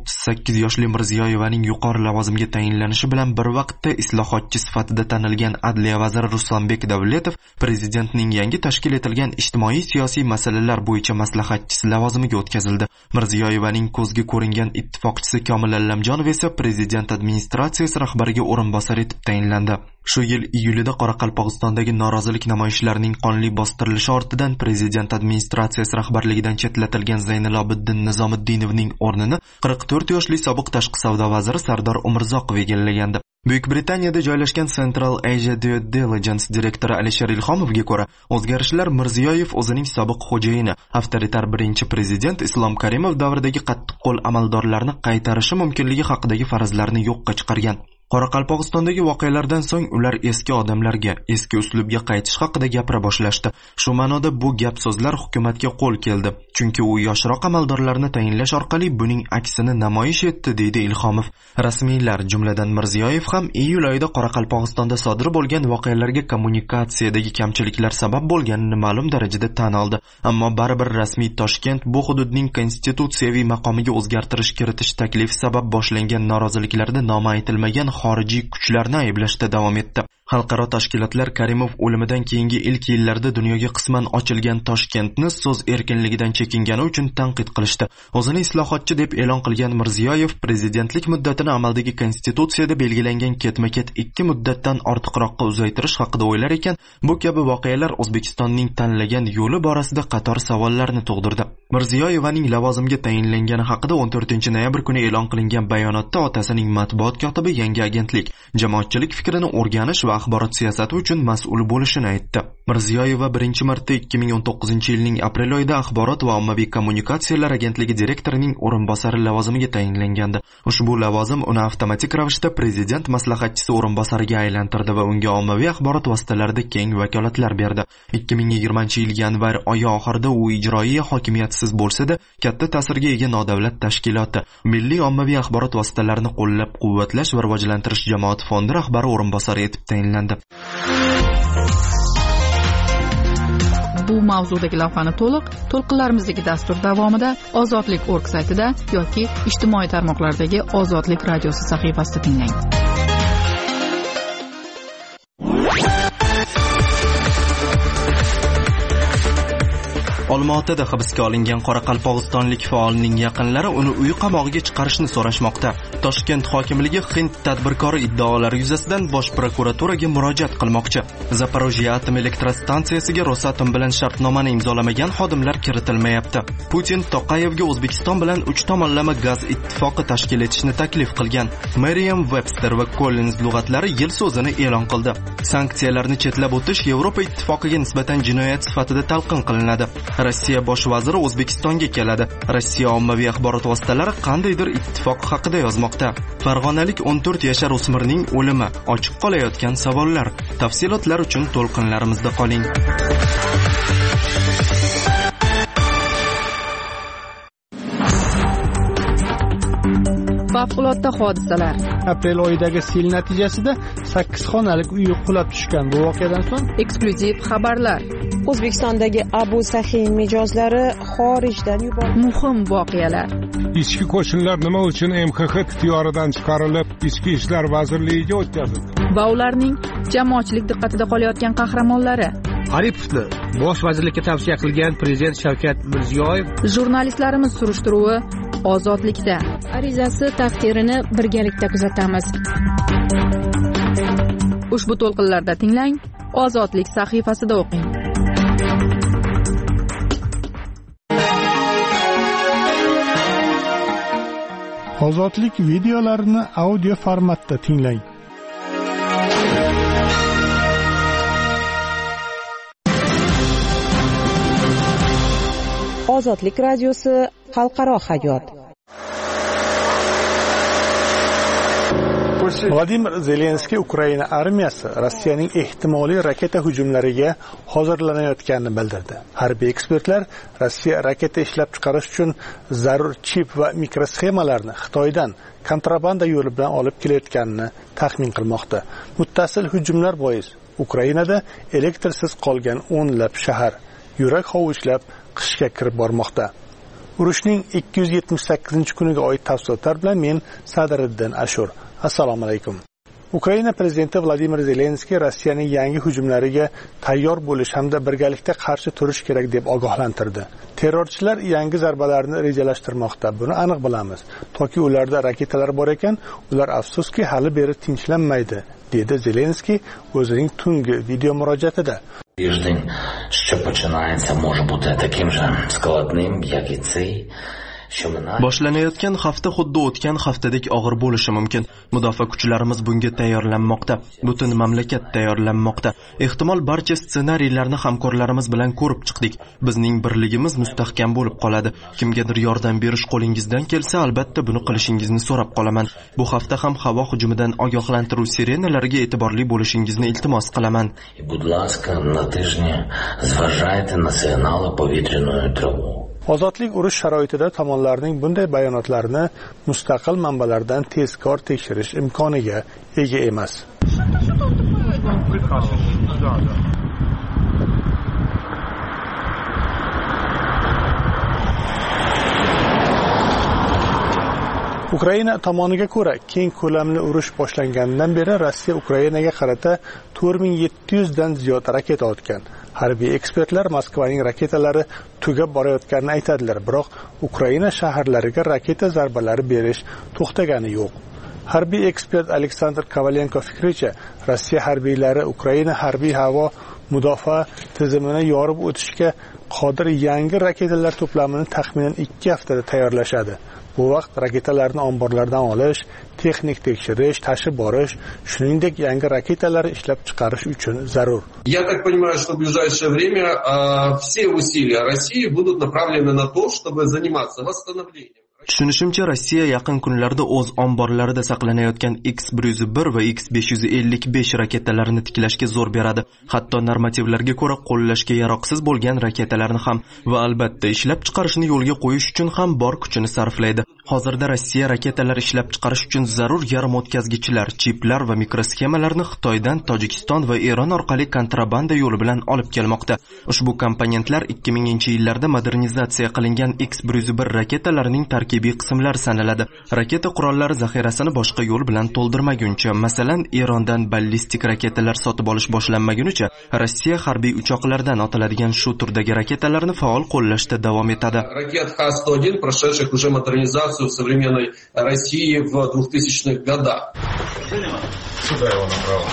38 yoshli Mirziyoyevaning yuqori lavozimga tayinlanishi bilan bir vaqtda islohotchi sifatida tanilgan Adliya vaziri Ruslanbek Davletov prezidentning yangi tashkil etilgan ijtimoiy siyosiy masalalar bo'yicha maslahatchisi lavozimiga o'tkazildi. Mirziyoyevaning ko'zga ko'ringan ittifoqchisi Komil Allamjonov esa prezident administratsiyasi rahbariga o'rinbosar etib tayinlandi. Shu yil iyulida Qoraqalpog'istondagi norozilik namoyishlarining qonli bostirilishi ortidan prezident administratsiyasi rahbarligidan chetlatilgan Zaynilobiddin Nizomiddinovning o'rnini 44 yoshli sobiq tashqi savdo vaziri Sardor Umrzoqov egallagandi. Buyuk Britaniyada joylashgan Central Asia Due Diligence direktori Alisher Ilhomovga ko'ra, o'zgarishlar Mirziyoyev o'zining sobiq xo'jayini, avtoritar birinchi prezident Islom Karimov davridagi qattiqqo'l amaldorlarni qaytarishi mumkinligi haqidagi farazlarni yo'qqa chiqargan. Qoraqalpog'istondagi voqealardan so'ng ular eski odamlarga, eski uslubga qaytish haqida gapira boshlashdi. Shu ma'noda bu gap so'zlar hukumatga qo'l keldi, chunki u yoshroq amaldorlarni tayinlash orqali buning aksini namoyish etdi, deydi Ilhomov. Rasmiylar, jumladan Mirziyoyev ham iyul oyida Qoraqalpog'istonda sodir bo'lgan voqealarga kommunikatsiyadagi kamchiliklar sabab bo'lganini ma'lum darajada tan oldi. Ammo baribir rasmiy Toshkent bu hududning konstitutsiyaviy maqomiga o'zgartirish kiritish taklifi sabab boshlangan noroziliklarda nomi aytilmagan xorijiy kuchlarni ayblashda davom etdi. Xalqaro tashkilotlar Karimov o'limidan keyingi ilk yillarda dunyoga qisman ochilgan Toshkentni so'z erkinligidan chekingani uchun tanqid qilishdi. O'zini islohotchi deb e'lon qilgan Mirziyoyev prezidentlik muddatini amaldagi konstitutsiyada belgilangan ketma-ket 2 muddatdan ortiqroqqa uzaytirish haqida o'ylar ekan, bu kabi voqealar O'zbekistonning tanlagan yo'li borasida qator savollarni tug'dirdi. Mirziyoyevaning lavozimga tayinlangani haqida 14-noyabr kuni e'lon qilingan bayonotda otasining matbuot kotibi yangi agentlik, jamoatchilik fikrini o'rganish va axborot siyosati uchun mas'ul bo'lishini aytdi. Mirziyoyeva birinchi marta 2019-yilning aprel oyida axborot va ommaviy kommunikatsiyalar agentligi direktorining o'rinbosari lavozimiga tayinlangandi. Ushbu lavozim uni avtomatik ravishda prezident maslahatchisi o'rinbosariga aylantirdi va unga ommaviy axborot vositalarida keng vakolatlar berdi. 2020-yil yanvar oyi oxirida u ijroiy hokimiyatsiz bo'lsa-da, katta ta'sirga ega nodavlat tashkiloti Milliy ommaviy axborot vositalarini qo'llab-quvvatlash va rivojlantirish jamoat fondi rahbari o'rinbosari etib tayinlandi. Bu mavzudagi lavhani to'lqinlarimizdagi dastur davomida ozodlik.org saytida yoki ijtimoiy tarmoqlardagi Ozodlik radiosi sahifasida tinglang. Olmaotada hibsga olingan qoraqalpog'istonlik faolning yaqinlari uni uy qamog'iga chiqarishni so'rashmoqda. Toshkent hokimligi Hind tadbirkori iddaolari yuzasidan Bosh prokuraturaga murojaat qilmoqchi. Zaporojye atom elektrostansiyasiga Rosatom bilan shartnomani imzolamagan xodimlar kiritilmayapti. Putin Toqayevga O'zbekiston bilan 3 tomonlama gaz ittifoqi tashkil etishni taklif qilgan. Merriam-Webster va Collins lug'atlari yil so'zini e'lon qildi. Sanksiyalarni chetlab o'tish Yevropa ittifoqiga nisbatan jinoyat sifatida talqin qilinadi. Rossiya bosh vaziri O'zbekistonga keladi. Rossiya ommaviy axborot vositalari qandaydir ittifoq haqida yozmoqda. Farg'onalik 14 yashar o'smirning o'limi, ochiq qolayotgan savollar. Tafsilotlar uchun to'lqinlarimizda qoling. Favqulodda hodisalar. Aprel oyidagi sel natijasida 8 xonalik uy qulab tushgan. Bu voqeadan so'ng eksklyuziv xabarlar. O'zbekistondagi Abu Sahin mijozlari xorijdan yuborildi. Muhim voqealar. Ichki qo'shinlar nima uchun MXX ixtiyoridan chiqarilib, Ichki ishlar vazirligiga o'tkazildi? Va ularning jamoatchilik diqqatida qolayotgan qahramonlari. Aripovni bosh vazirlikka tavsiya qilgan prezident Shavkat Mirziyoyev. Jurnalistlarimiz surishtiruvi ozodlikda. Arizasi taqdirini birgalikda kuzatamiz. Ushbu to'lqinlarda tinglang, Ozodlik sahifasida o'qing. Ozodlik videolarini audio formatda tinglang. Ozodlik radiosi xalqaro hayot. Vladimir Zelenskiy Ukraina armiyasi Rossiyaning ehtimoliy raketa hujumlariga hozirlanayotganini bildirdi. Harbiy ekspertlar Rossiya raketa ishlab chiqarish uchun zarur chip va mikrosxemalarni Xitoydan kontrabanda yo'li bilan olib kelayotganini taxmin qilmoqda. Muttasil hujumlar bois Ukrainada elektrsiz qolgan o'nlab shahar yurak hovuchlab qishga kirib bormoqda. Urushning 278-kuniga oid tafsilotlar bilan men Sadriddin Ashur. Assalomu alaykum. Ukraina prezidenti Vladimir Zelenskiy Rossiyaning yangi hujumlariga tayyor bo'lish hamda birgalikda qarshi turish kerak deb ogohlantirdi. Terrorchilar yangi zarbalarni rejalashtirmoqda. Buni aniq bilamiz. Toki ularda raketalar bor ekan, ular afsuski hali beri tinchlanmaydi, dedi Zelenskiy o'zining tungi video murojaatida. Тиждень, що починається, може бути таким же складним, як і цей. Boshlanayotgan hafta xuddi o'tgan haftadek og'ir bo'lishi mumkin. Mudofaa kuchlarimiz bunga tayyorlanmoqda. Butun mamlakat tayyorlanmoqda. Ehtimol barcha ssenariylarni hamkorlarimiz bilan ko'rib chiqdik. Bizning birligimiz mustahkam bo'lib qoladi. Kimgadir yordam berish qo'lingizdan kelsa, albatta buni qilishingizni so'rab qolaman. Bu hafta ham havo hujumidan ogohlantiruv sirenalariga e'tiborli bo'lishingizni iltimos qilaman. Будь ласка, на тижні зважайте на сигнали повітряної тривоги. Ozodlik urush sharoitida tomonlarning bunday bayonotlarini mustaqil manbalardan tezkor tekshirish imkoniga ega emas. Ukraina tomoniga ko'ra, keng ko'lamli urush boshlanganidan beri Rossiya Ukrainaga qarata 4700 dan ziyod raketa otgan. Harbiy ekspertlar Moskvaning raketalari tugab borayotganini aytadilar, biroq Ukraina shaharlariga raketa zarbalari berish to'xtagani yo'q. Harbiy ekspert Aleksandr Kovalenko fikricha, Rossiya harbiylari Ukraina harbiy havo mudofaa tizimini yorib o'tishga qodir yangi raketalar to'plamini taxminan 2 haftada tayyorlashadi. Bu vaqt raketalarni omborlardan olish, texnik tekshirish, tashib borish, shuningdek yangi raketalar ishlab chiqarish uchun zarur. Я так понимаю, что в ближайшее время все усилия России будут направлены на то, чтобы заниматься восстановлением. Tushunishimcha, Rossiya yaqin kunlarda o'z omborlarida saqlanayotgan X-101 va X-555 raketalarini tiklashga zo'r beradi. Hatto normativlarga ko'ra qo'llashga yaroqsiz bo'lgan raketalarni ham va albatta ishlab chiqarishni yo'lga qo'yish uchun ham bor kuchini sarflaydi. Hozirda Rossiya raketalar ishlab chiqarish uchun zarur yarim o'tkazgichlar, chiplar va mikrosxemalarni Xitoydan Tojikiston va Eron orqali kontrabanda yo'li bilan olib kelmoqda. Ushbu komponentlar 2000-yillarda modernizatsiya qilingan X-101 raketalarining tarkibiy qismlari sanaladi. Raketa qurollari zaxirasini boshqa yo'l bilan to'ldirmaguncha, masalan, Erondan ballistik raketalar sotib olish boshlanmagunicha, Rossiya harbiy uchoqlardan otiladigan shu turdagi raketalarni faol qo'llashda davom etadi. Ракет Х-101, прошедших уже модернизацию в современной России в 2000-х годах. Сюда его направо.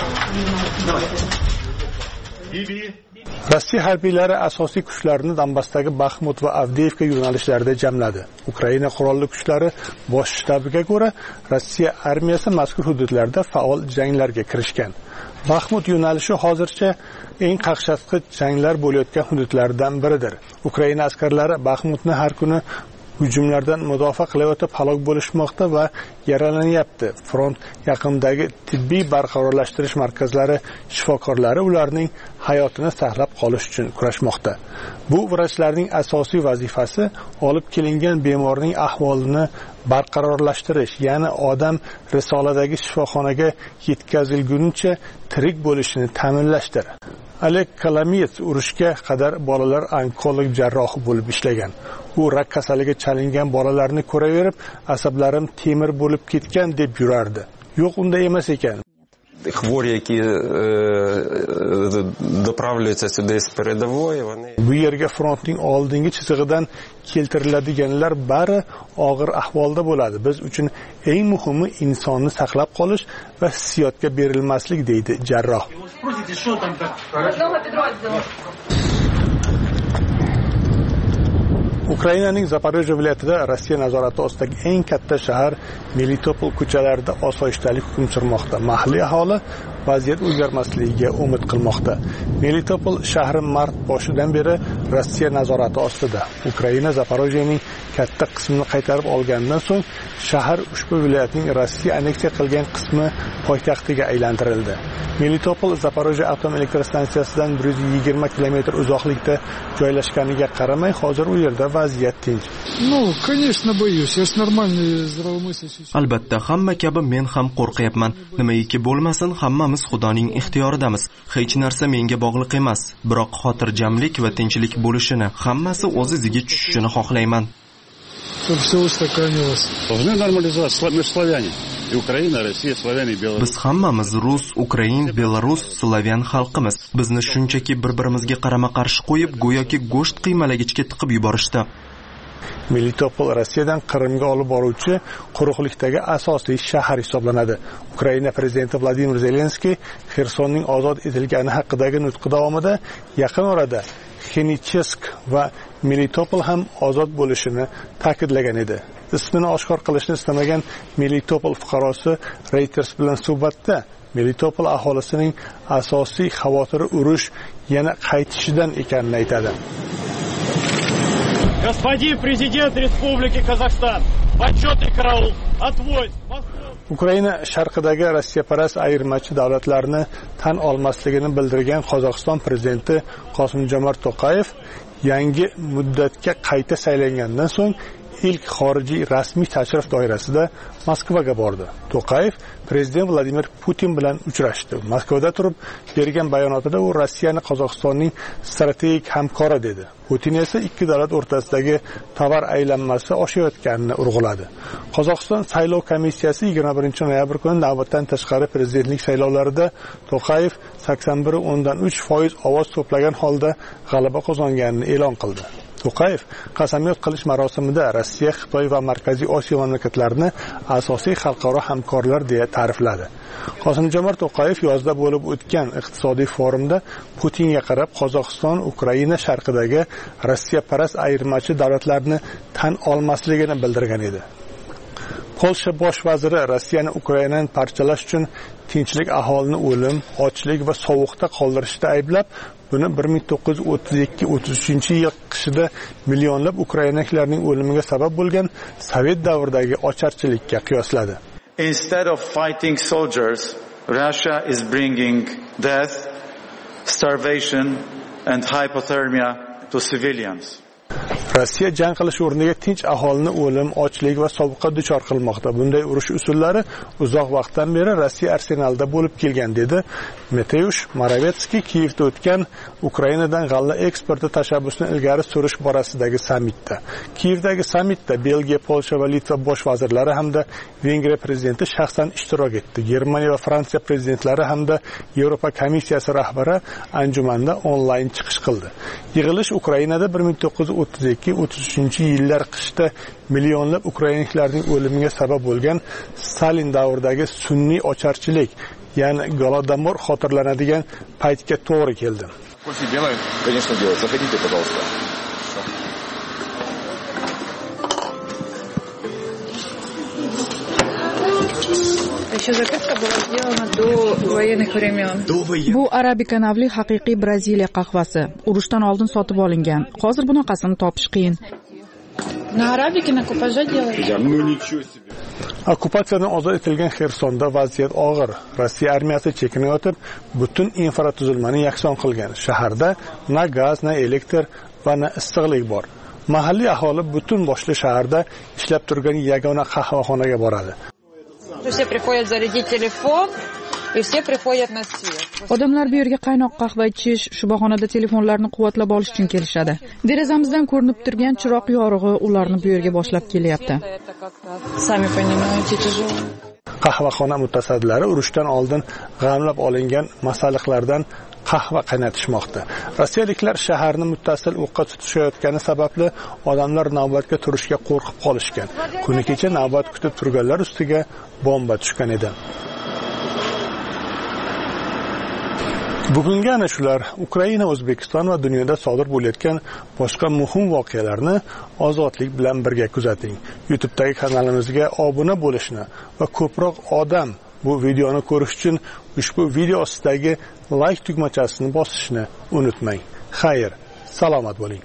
Rossiya harbiylari asosiy kuchlarini Donbassdagi Baxmut va Avdeyevka yo'nalishlarida jamladi. Ukraina qurolli kuchlari bosh shtabiga ko'ra, Rossiya armiyasi mazkur hududlarda faol janglarga kirishgan. Baxmut yo'nalishi hozircha eng qaqshatqich janglar bo'layotgan hududlardan biridir. Ukraina askarlari Baxmutni har kuni hujumlardan mudofaa qilayotib halok bo'lishmoqda va yaralanyapti. Front yaqinidagi tibbiy barqarorlashtirish markazlari shifokorlari ularning hayotini saqlab qolish uchun kurashmoqda. Bu vrachlarning asosiy vazifasi olib kelingan bemorning ahvolini barqarorlashtirish, ya'ni odam risoladagi shifoxonaga yetkazilgunicha tirik bo'lishini ta'minlashdir. Oleg Kalamets urushga qadar bolalar onkolog jarrohi bo'lib ishlagan. U rak kasaliga chalingan bolalarni ko'raverib, asablarim temir bo'lib ketgan deb yurardi. Yo'q, unday emas ekan. Хворі, які доправляються сюди з передової, вони... Bu yerga frontning oldingi chizig'idan keltiriladiganlar bari og'ir ahvolda bo'ladi. Biz uchun eng muhimi insonni saqlab qolish va hissiyotga berilmaslik, deydi jarroh. Ukrainaning Zaporojye viloyatida Rossiya nazorati ostidagi eng katta shahar Melitopol ko'chalarida osoyishtalik hukm surmoqda. Mahalliy aholi vaziyat o'zgarmasligiga umid qilmoqda. Melitopol shahri mart boshidan beri Rossiya nazorati ostida. Ukraina Zaporojyening katta qismini qaytarib olgandan so'ng shahar ushbu viloyatning Rossiya anneksiya qilgan qismi poytaxtiga aylantirildi. Melitopol Zaporojye atom elektr stansiyasidan 120 kilometr uzoqlikda joylashganiga qaramay, hozir u yerda vaziyat tinch. Albatta, hamma kabi men ham qo'rqyapman. Nimaiki bo'lmasin, hammamiz Xudoning ixtiyoridamiz. Hech narsa menga bog'liq emas, biroq xotirjamlik va tinchlik bo'lishini, hammasi o'z iziga tushishini xohlayman. Biz hammamiz rus, ukrain, belarus, slavyan xalqimiz. Bizni shunchaki bir-birimizga qarama-qarshi qo'yib, go'yoki go'sht qiymalagichga tiqib yuborishdi. Melitopol Rossiyadan Qrimga olib boruvchi quruqlikdagi asosiy shahar hisoblanadi. Ukraina prezidenti Vladimir Zelenskiy Xersonning ozod etilgani haqidagi nutqi davomida yaqin orada Xenichesk va Melitopol ham ozod bo'lishini ta'kidlagan edi. Ismini oshkor qilishni istamagan Melitopol fuqarosi Reuters bilan suhbatda Melitopol aholisining asosiy xavotiri urush yana qaytishidan ekanini aytadi. Господин президент Республики Казахстан, почетный караул, отвой. Ukraina sharqidagi Rossiyaparast ayirmachi davlatlarni tan olmasligini bildirgan Qozog'iston prezidenti Qosim-Jomart To'qayev yangi muddatga qayta saylangandan so'ng ilk xorijiy rasmiy tashrif doirasida Moskvaga bordi. To'qayev prezident Vladimir Putin bilan uchrashdi. Moskvada turib bergan bayonotida u Rossiyani Qozog'istonning strategik hamkori dedi. Putin esa ikki davlat o'rtasidagi tovar aylanmasi oshayotganini urg'uladi. Qozog'iston saylov komissiyasi 21 noyabr kuni navbatdan tashqari prezidentlik saylovlarida To'qayev 81.3% ovoz to'plagan holda g'alaba qozonganini e'lon qildi. To'qayev qasamyod qilish marosimida Rossiya, Xitoy va Markaziy Osiyo mamlakatlarini asosiy xalqaro hamkorlar deya ta'rifladi. Qosim-Jomart To'qayev yozda bo'lib o'tgan iqtisodiy forumda Putinga qarab Qozog'iston Ukraina sharqidagi Rossiyaparast ayirmachi davlatlarni tan olmasligini bildirgan edi. Polsha bosh vaziri Rossiyani Ukrainani parchalash uchun tinchlik aholini o'lim, ochlik va sovuqda qoldirishda ayblab, buni 1932-33 yil qishida millionlab ukrainaliklarning o'limiga sabab bo'lgan Sovet davridagi ocharchilikka qiyosladi. Instead of fighting soldiers, Russia is bringing death, starvation and hypothermia to civilians. Rossiya jang qilish o'rniga tinch aholini o'lim, ochlik va sovuqqa duchor qilmoqda. Bunday urush usullari uzoq vaqtdan beri Rossiya arsenalida bo'lib kelgan, dedi Mateusz Moravetskiy Kiyevda o'tgan Ukrainadan g'alla eksporti tashabbusini ilgari surish borasidagi sammitda. Kiyevdagi sammitda Belgiya, Polsha va Litva bosh vazirlari hamda Vengriya prezidenti shaxsan ishtirok etdi. Germaniya va Fransiya prezidentlari hamda Yevropa komissiyasi rahbari anjumanda onlayn chiqish qildi. Yig'ilish Ukrainada 1932-33 yillar qishda millionlab ukrainaliklarning o'limiga sabab bo'lgan Stalin davridagi sunniy ocharchilik, ya'ni Golodomor xotirlanadigan paytga to'g'ri keldi. Bu arabika navli haqiqiy Braziliya qahvasi. Urushdan oldin sotib olingan. Hozir bunaqasini topish qiyin. Okupatsiyadan ozod etilgan Xersonda vaziyat og'ir. Rossiya armiyasi chekinayotib, butun infratuzilmani yakson qilgan. Shaharda na gaz, na elektr va na issiqlik bor. Mahalliy aholi butun boshli shaharda ishlab turgan yagona qahvaxonaga boradi. Все приходят зарядить телефон, и все приходят на свет. Odamlar bu yerga qaynoq qahva ichish, shuboxonada telefonlarni quvvatlab olish uchun kelishadi. Derazamizdan ko'rinib turgan chiroq yorug'i ularni bu yerga boshlab kelyapti. Sami понимаете, тяжело. Qahvaxona mutasaddilari urushdan oldin g'amlab olingan masalliqlardan qahva qaynatishmoqda. Rossiyaliklar shaharni muttasil o'qqa tutishayotgani sababli odamlar navbatga turishga qo'rqib qolishgan. Kuni kecha navbat kutib turganlar ustiga bomba tushgan edi. Bugungi ana shular Ukraina, O'zbekiston va dunyoda sodir bo'layotgan boshqa muhim voqealarni ozodlik bilan birga kuzating. YouTube'dagi kanalimizga obuna bo'lishni va ko'proq odam bu videoni ko'rish uchun ushbu video ostidagi like tugmachasini bosishni unutmang. Xayr, salomat bo'ling.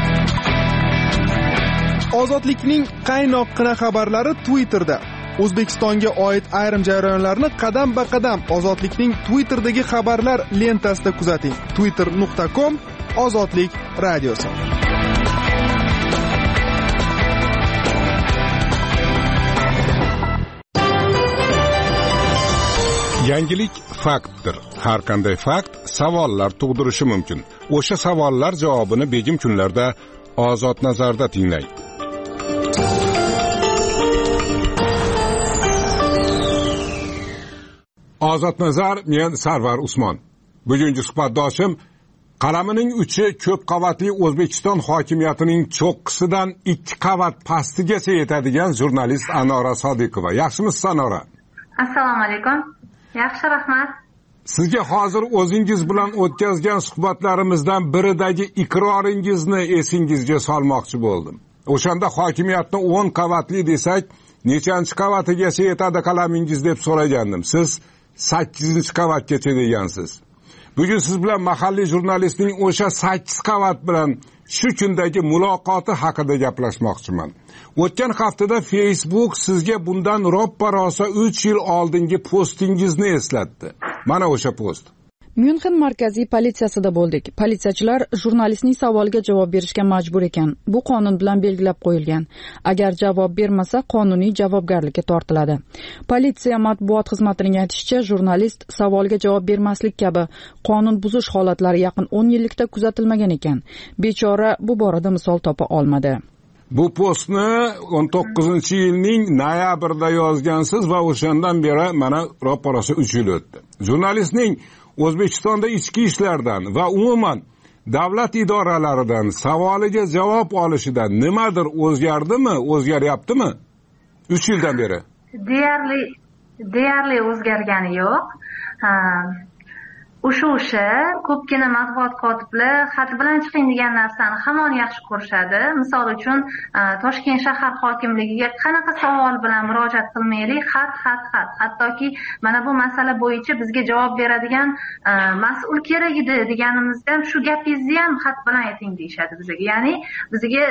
Ozodlikning qaynoqqina xabarlari Twitterda. O'zbekistonga oid ayrim jarayonlarni qadam-ba-qadam Ozodlikning Twitter'dagi xabarlar lentasida kuzating. twitter.com/ozodlik radiosi. Yangilik faktdir. Har qanday fakt savollar tug'dirishi mumkin. O'sha savollar javobini begim kunlarda Ozod nazarda tinglang. Ozod nazar, men Sarvar Usmon. Bugungi suhbatdoshim qalamining uchi ko'p qavatli O'zbekiston hokimiyatining cho'qqisidan 2 qavat pastigacha yetadigan jurnalist Anora Sodiqova. Yaxshimisiz Anora? Assalomu alaykum. Yaxshi, rahmat. Sizga hozir o'zingiz bilan o'tkazgan suhbatlarimizdan biridagi iqroringizni esingizga solmoqchi bo'ldim. O'shanda hokimiyatni 10 qavatli desak, nechanchi qavatigacha yetadi qalamingiz deb so'ragandim. Siz 8-qavatgacha degansiz. Bugun siz bilan mahalliy jurnalistning o'sha 8 qavat bilan shu kundagi muloqoti haqida gaplashmoqchiman. O'tgan haftada Facebook sizga bundan roppa-rosa 3 yil oldingi postingizni eslatdi. Mana o'sha post. Myunxen markaziy politsiyasida bo'ldik. Politsiyachilar jurnalistning savoliga javob berishga majbur ekan. Bu qonun bilan belgilab qo'yilgan. Agar javob bermasa, qonuniy javobgarlikka tortiladi. Politsiya matbuot xizmatining aytishicha, jurnalist savolga javob bermaslik kabi qonun buzish holatlari yaqin 10 yillikda kuzatilmagan ekan. Bechora bu borada misol topa olmadi. Bu postni 19-yilning noyabrida yozgansiz va o'shandan beri mana roppa-rosa 3 yil o'tdi. Jurnalistning O'zbekistonda ichki ishlardan va umuman davlat idoralaridan savoliga javob olishidan nimadir o'zgardimi, o'zgaryaptimi? 3 yildan beri. Deyarli o'zgargani yo'q. O'sha ko'pgina matbuot kotiblar xat bilan chiqing degan narsani hamon yaxshi ko'rishadi. Misol uchun, Toshkent shahar hokimligiga qanaqa savol bilan murojaat qilmaylik, xat. Hattoki mana bu masala bo'yicha bizga javob beradigan mas'ul kerak edi deganimizda ham shu gapingizni ham xat bilan ayting deyshadi bizga. Ya'ni bizga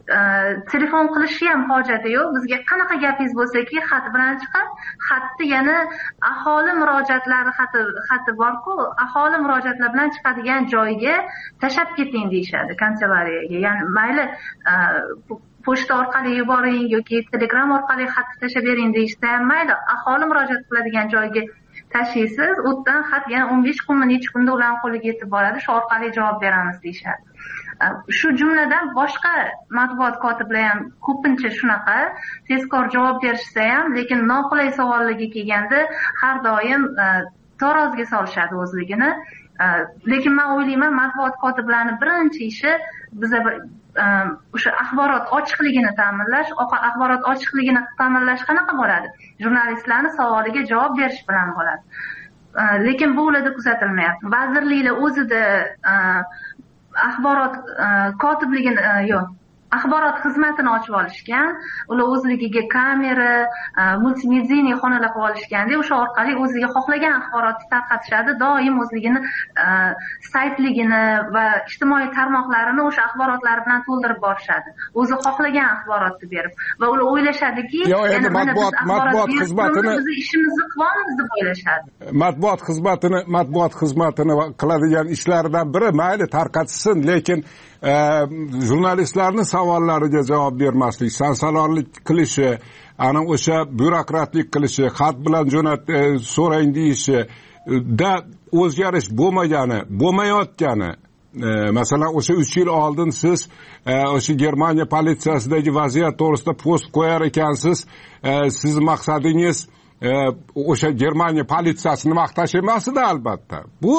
telefon qilishni ham hojati yo'q. Bizga qanaqa gapingiz bo'lsa-ki, xat bilan chiqadi. Xatni yana aholi murojaatlari xati bor-ku, aholi murojaatlar bilan chiqadigan joyga tashab keting deyishadi, kanselariyaga. Ya'ni mayli pochta orqali yuboring yoki telegram orqali xat tashlab bering deyishsa ham mayli, aholi murojaat qiladigan joyga tashlaysiz, u yerdan xat yana 15 kunmi, necha kunda ularning qo'liga yetib boradi, shu orqali javob beramiz deyishadi. Shu jumladan boshqa matbuot kotiblar ham ko'pincha shunaqa, tezkor javob berishsa ham, lekin noqulay savollarga kelganda har doim taroziga solishadi o'zligini. Lekin men o'ylayman, matbuot kotiblarning birinchi ishi biza o'sha axborot ochiqligini ta'minlash. Axborot ochiqligini ta'minlash qanaqa bo'ladi? Jurnalistlarning savoliga javob berish bilan bo'ladi. Lekin bu ularda kuzatilmayapti. Vazirliklar o'zida axborot kotibligini yo'q, axborot xizmatini ochib olishgan. Ular o'zligiga kamera, multimediya xonalar qilib olishganda, o'sha orqali o'ziga xohlagan axborotni tarqatishadi. Doim o'zligini saytligini va ijtimoiy tarmoqlarini o'sha axborotlar bilan to'ldirib borishadi. O'zi xohlagan axborotni berib va ular o'ylashadiki, endi matbuot xizmatini biz ishimizni qilamiz deb o'ylashadi. Matbuot xizmatini qiladigan ishlaridan biri mayli tarqatsin, lekin jurnalistlarning savollariga javob bermaslik, sansalorlik qilishi, ana o'sha byurokratlik qilishi, xat bilan so'rang deyishi da o'zgarish bo'lmayotgani. Masalan, o'sha 3 yil oldin siz o'sha Germaniya politsiyasidagi vaziyat to'g'risida post qo'yar ekansiz. Siz maqsadingiz o'sha Germaniya politsiyasini maqtash emas edi, albatta. Bu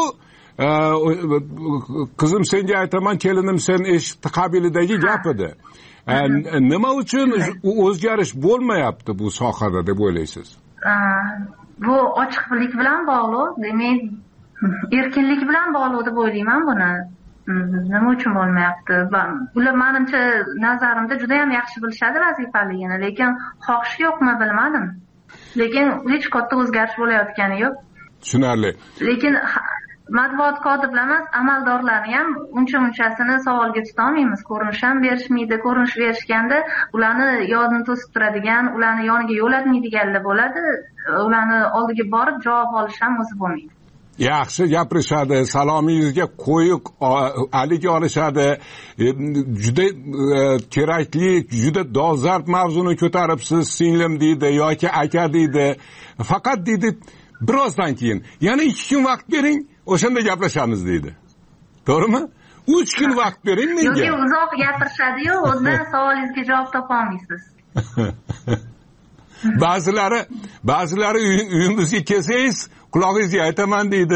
qizim senga aytaman, kelinim sen eshitdi qabilidagi gap edi. Nima uchun o'zgarish bo'lmayapti bu sohada deb o'ylaysiz? Bu ochiqlik bilan bog'liq, demak, erkinlik bilan bog'liq deb o'ylayman buni. Nima uchun bo'lmayapti? Ular menimcha nazarimda juda ham yaxshi bilishadi vazifaligini, lekin xohish yo'qmi bilmadim. Lekin hech katta o'zgarish bo'layotgani yo'q. Tushunarli. Lekin matbuot kotiblar emas, amaldorlarni ham uncha-munchasini savolga tutolmaymiz. Ko'rinish ham berishmaydi. Ko'rinish berishganda ularni yodini to'sib turadigan, ularni yoniga yo'latmaydiganlar bo'ladi. Ularni oldiga borib javob olish ham o'zi bo'lmaydi. Yaxshi gapirishadi, salomingizga qo'yiq alik olishadi. Juda kerakli, juda dolzarb mavzuni ko'taribsiz, singlim deydi yoki aka deydi. Faqat deydi, birozdan keyin yana 2 kun vaqt bering, o'shanda gaplashamiz deydi. To'g'rimi? 3 kun vaqt bering menga. Yo'q, uzoq gapirishadi-yu, o'zidan savolingizga javob topa olmaysiz. Ba'zilari uyingizga kelsangiz, qulog'ingizga aytaman deydi.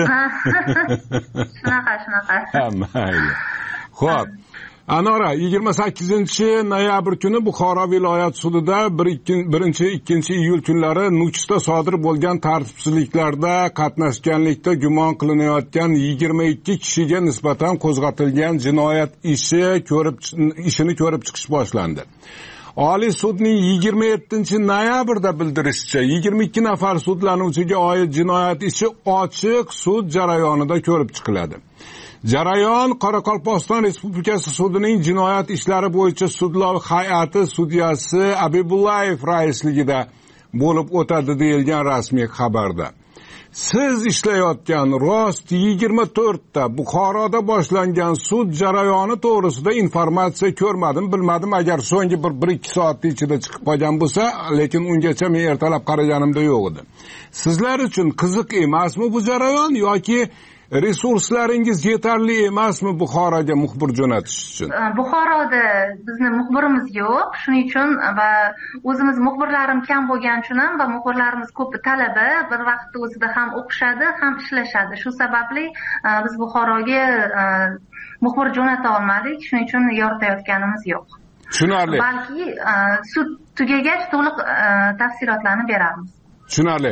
Shunaqa. Mayli. Xo'p. Anora, 28-noyabr kuni Buxoro viloyat sudida 1-2 iyul kunlari Nukusda sodir bo'lgan tartibsizliklarda qatnashganlikda gumon qilinayotgan 22 kishiga nisbatan qo'zg'atilgan jinoyat ishini ko'rib chiqish boshlandi. Oliy sudning 27-noyabrda bildirishicha 22 nafar sudlanuvchiga oid jinoyat ishi ochiq sud jarayonida ko'rib chiqiladi. Jarayon Qoraqalpog'iston Respublikasi sudining jinoyat ishlari bo'yicha sudlov hay'ati sudyasi Abibullayev raisligida bo'lib o'tadi deyilgan rasmiy xabarda. Siz ishlayotgan rost 24 Buxoroda boshlangan sud jarayoni to'g'risida informatsiya ko'rmadim, bilmadim. Agar so'nggi 1-2 soat ichida chiqib qolgan bo'lsa, lekin ungacha men ertalab qaraganimda yo'q edi. Sizlar uchun qiziq emasmi bu jarayon yoki resurslaringiz yetarli emasmi Buxoroga muxbir jo'natish uchun? Buxoroda bizni muxbirimiz yo'q, shuning uchun va o'zimiz muxbirlarim kam bo'lgani uchun ham va muxbirlarimiz ko'pi talaba, bir vaqtda o'zida ham o'qishadi, ham ishlashadi. Shu sababli biz Buxoroga muxbir jo'nata olmadik, shuning uchun yoritayotganimiz yo'q. Tushunarli. Balki sud tugagach to'liq tafsilotlarni beramiz. Tushunarli.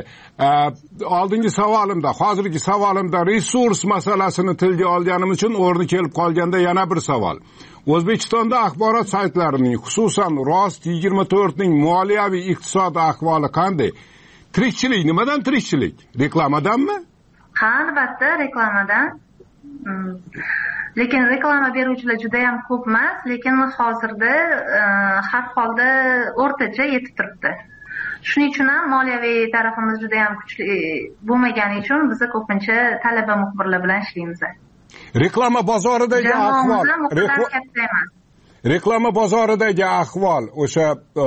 Hozirgi savolimda resurs masalasini tilga olganim uchun o'rni kelib qolganda yana bir savol. O'zbekistonda axborot saytlarining, xususan Rost 24 ning moliyaviy iqtisodiy ahvoli qanday? Tirikchilik nimadan tirikchilik? Reklamadanmi? Ha, albatta, reklamadan. lekin reklama beruvchilar juda ham ko'p emas, lekin hozirda har holda o'rtacha yetib turibdi. Shuning uchun ham moliyaviy tarafimiz juda ham kuchli bo'lmagani uchun biz ko'pincha talaba muxbirlar bilan ishlaymiz. Reklama bozoridagi ahvol, reklama bozoridagi ahvol, o'sha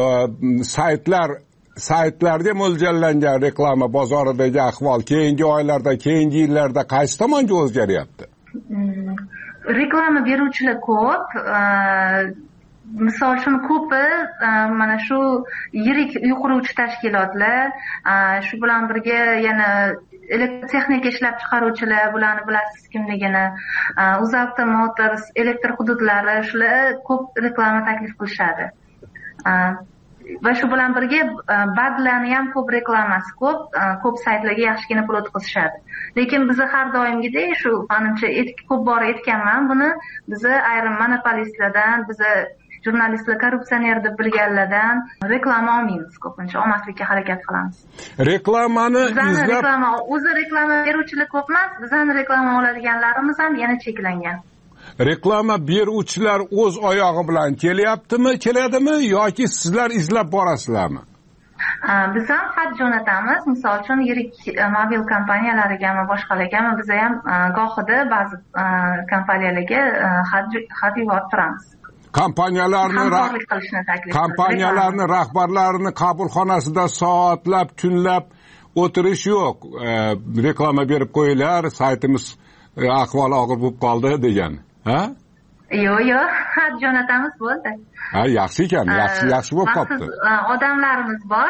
saytlarga mo'ljallangan reklama bozoridagi ahvol keyingi oylarda, keyingi yillarda qaysi tomonga o'zgaryapti? Reklama beruvchilar ko'p. Misol uchun ko'pi mana shu yirik uy quruvchi tashkilotlar, shu bilan birga yana elektrotexnika ishlab chiqaruvchilar, bularni bilasiz kimligini, UzAuto Motors, elektr hududlari, shular ko'p reklama taklif qilishadi. Va shu bilan birga badlarni ham ko'p reklamasi ko'p saytlarga yaxshigina pul o'tkazishadi. Lekin biz har doimgidek shu menimcha ko'p bor aytganman buni, biz ayrim monopolistlardan, biz jurnalistlar korrupsioner deb bilganlardan reklama olmaymiz, ko'pincha olmaslikka harakat qilamiz. Reklamani izlab o'zi reklama beruvchilar ko'p emas, bizning reklama oladiganlarimiz ham yana cheklangan. Reklama beruvchilar o'z oyog'i bilan keladimi yoki sizlar izlab borasizlarmi? Biz ham xat jo'natamiz, misol uchun yirik mobil kompaniyalariga va boshqalarga biz ham gohida ba'zi kompaniyalarga xat yuborib turamiz. Kompaniyalarni rahbarlarini qabulxonasida soatlab, kunlab o'tirish yo'q. Reklama berib qo'yinglar, saytimiz ahvoli og'ir bo'lib qoldi degan. Ha? Yo'q, xat jo'natamiz bo'ldi. Ha, yaxshi ekan, yaxshi bo'lib qolibdi. Odamlarimiz bor,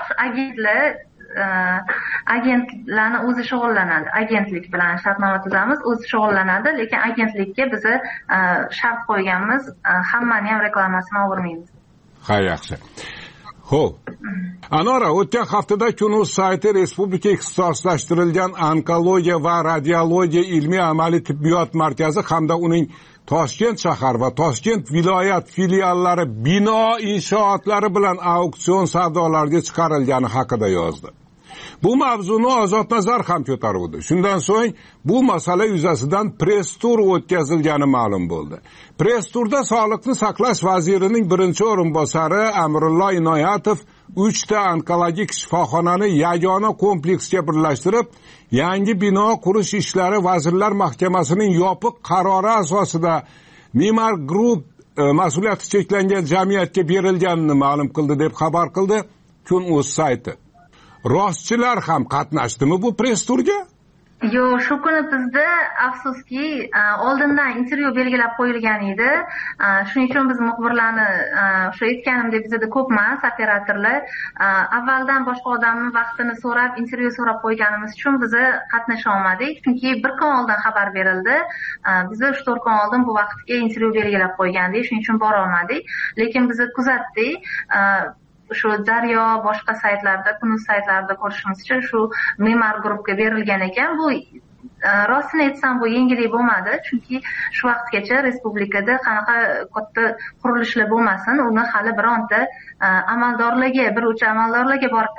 agentlarni o'zi shug'ullanadi. Agentlik bilan shartnoma tuzamiz, o'zi shug'ullanadi, lekin agentlikka biz shart qo'yganmiz, hammani ham reklamasini olmaymiz. Ha, yaxshi. Xo'p. Anora, o'tgan haftada Kun.uz sayti Respublika ixtisoslashtirilgan onkologiya va radiologiya ilmiy amaliy tibbiyot markazi hamda uning Toshkent shahar va Toshkent viloyat filiallari bino inshootlari bilan auksion savdolarga chiqarilgani haqida yozdi. Bu mavzuni Ozodnazar ham ko'tardi. Shundan so'ng bu masala yuzasidan press tur o'tkazilgani ma'lum bo'ldi. Press turda Sog'liqni saqlash vazirining birinchi o'rinbosari Amrullo Inoyatov 3 ta onkologik shifoxonani yagona kompleksga birlashtirib, yangi bino qurish ishlari Vazirlar Mahkamasining yopiq qarori asosida Mimar Group mas'uliyati cheklangan jamiyatga berilganini ma'lum qildi deb xabar qildi Kun.uz sayti. Rostchilar ham qatnashdimi bu press turga? Yo'q, shu kuni bizda afsuski oldindan intervyu belgilab qo'yilgan edi. Shuning uchun biz muxbirlarni o'sha aytganimdek bizda ko'p emas operatorlar. Avvaldan boshqa odamning vaqtini so'rab, intervyu so'rab qo'yganimiz uchun biz qatnasha olmadik. Chunki bir kun oldin xabar berildi. Biz 3-4 kun oldin bu vaqtga intervyu belgilab qo'ygandik. Shuning uchun bora olmadik. Lekin biz kuzatdik. Shu Daryo boshqa saytlarda, Kun.uz saytlarida ko'rishimizcha shu Mimar Groupga berilgan ekan. Bu rostini aytsam bu yangilik bo'lmadi, chunki shu vaqtgacha respublikada qanaqa katta qurilishlar bo'lmasin, uni hali bironta amaldorlarga, bir uch amaldorlarga borib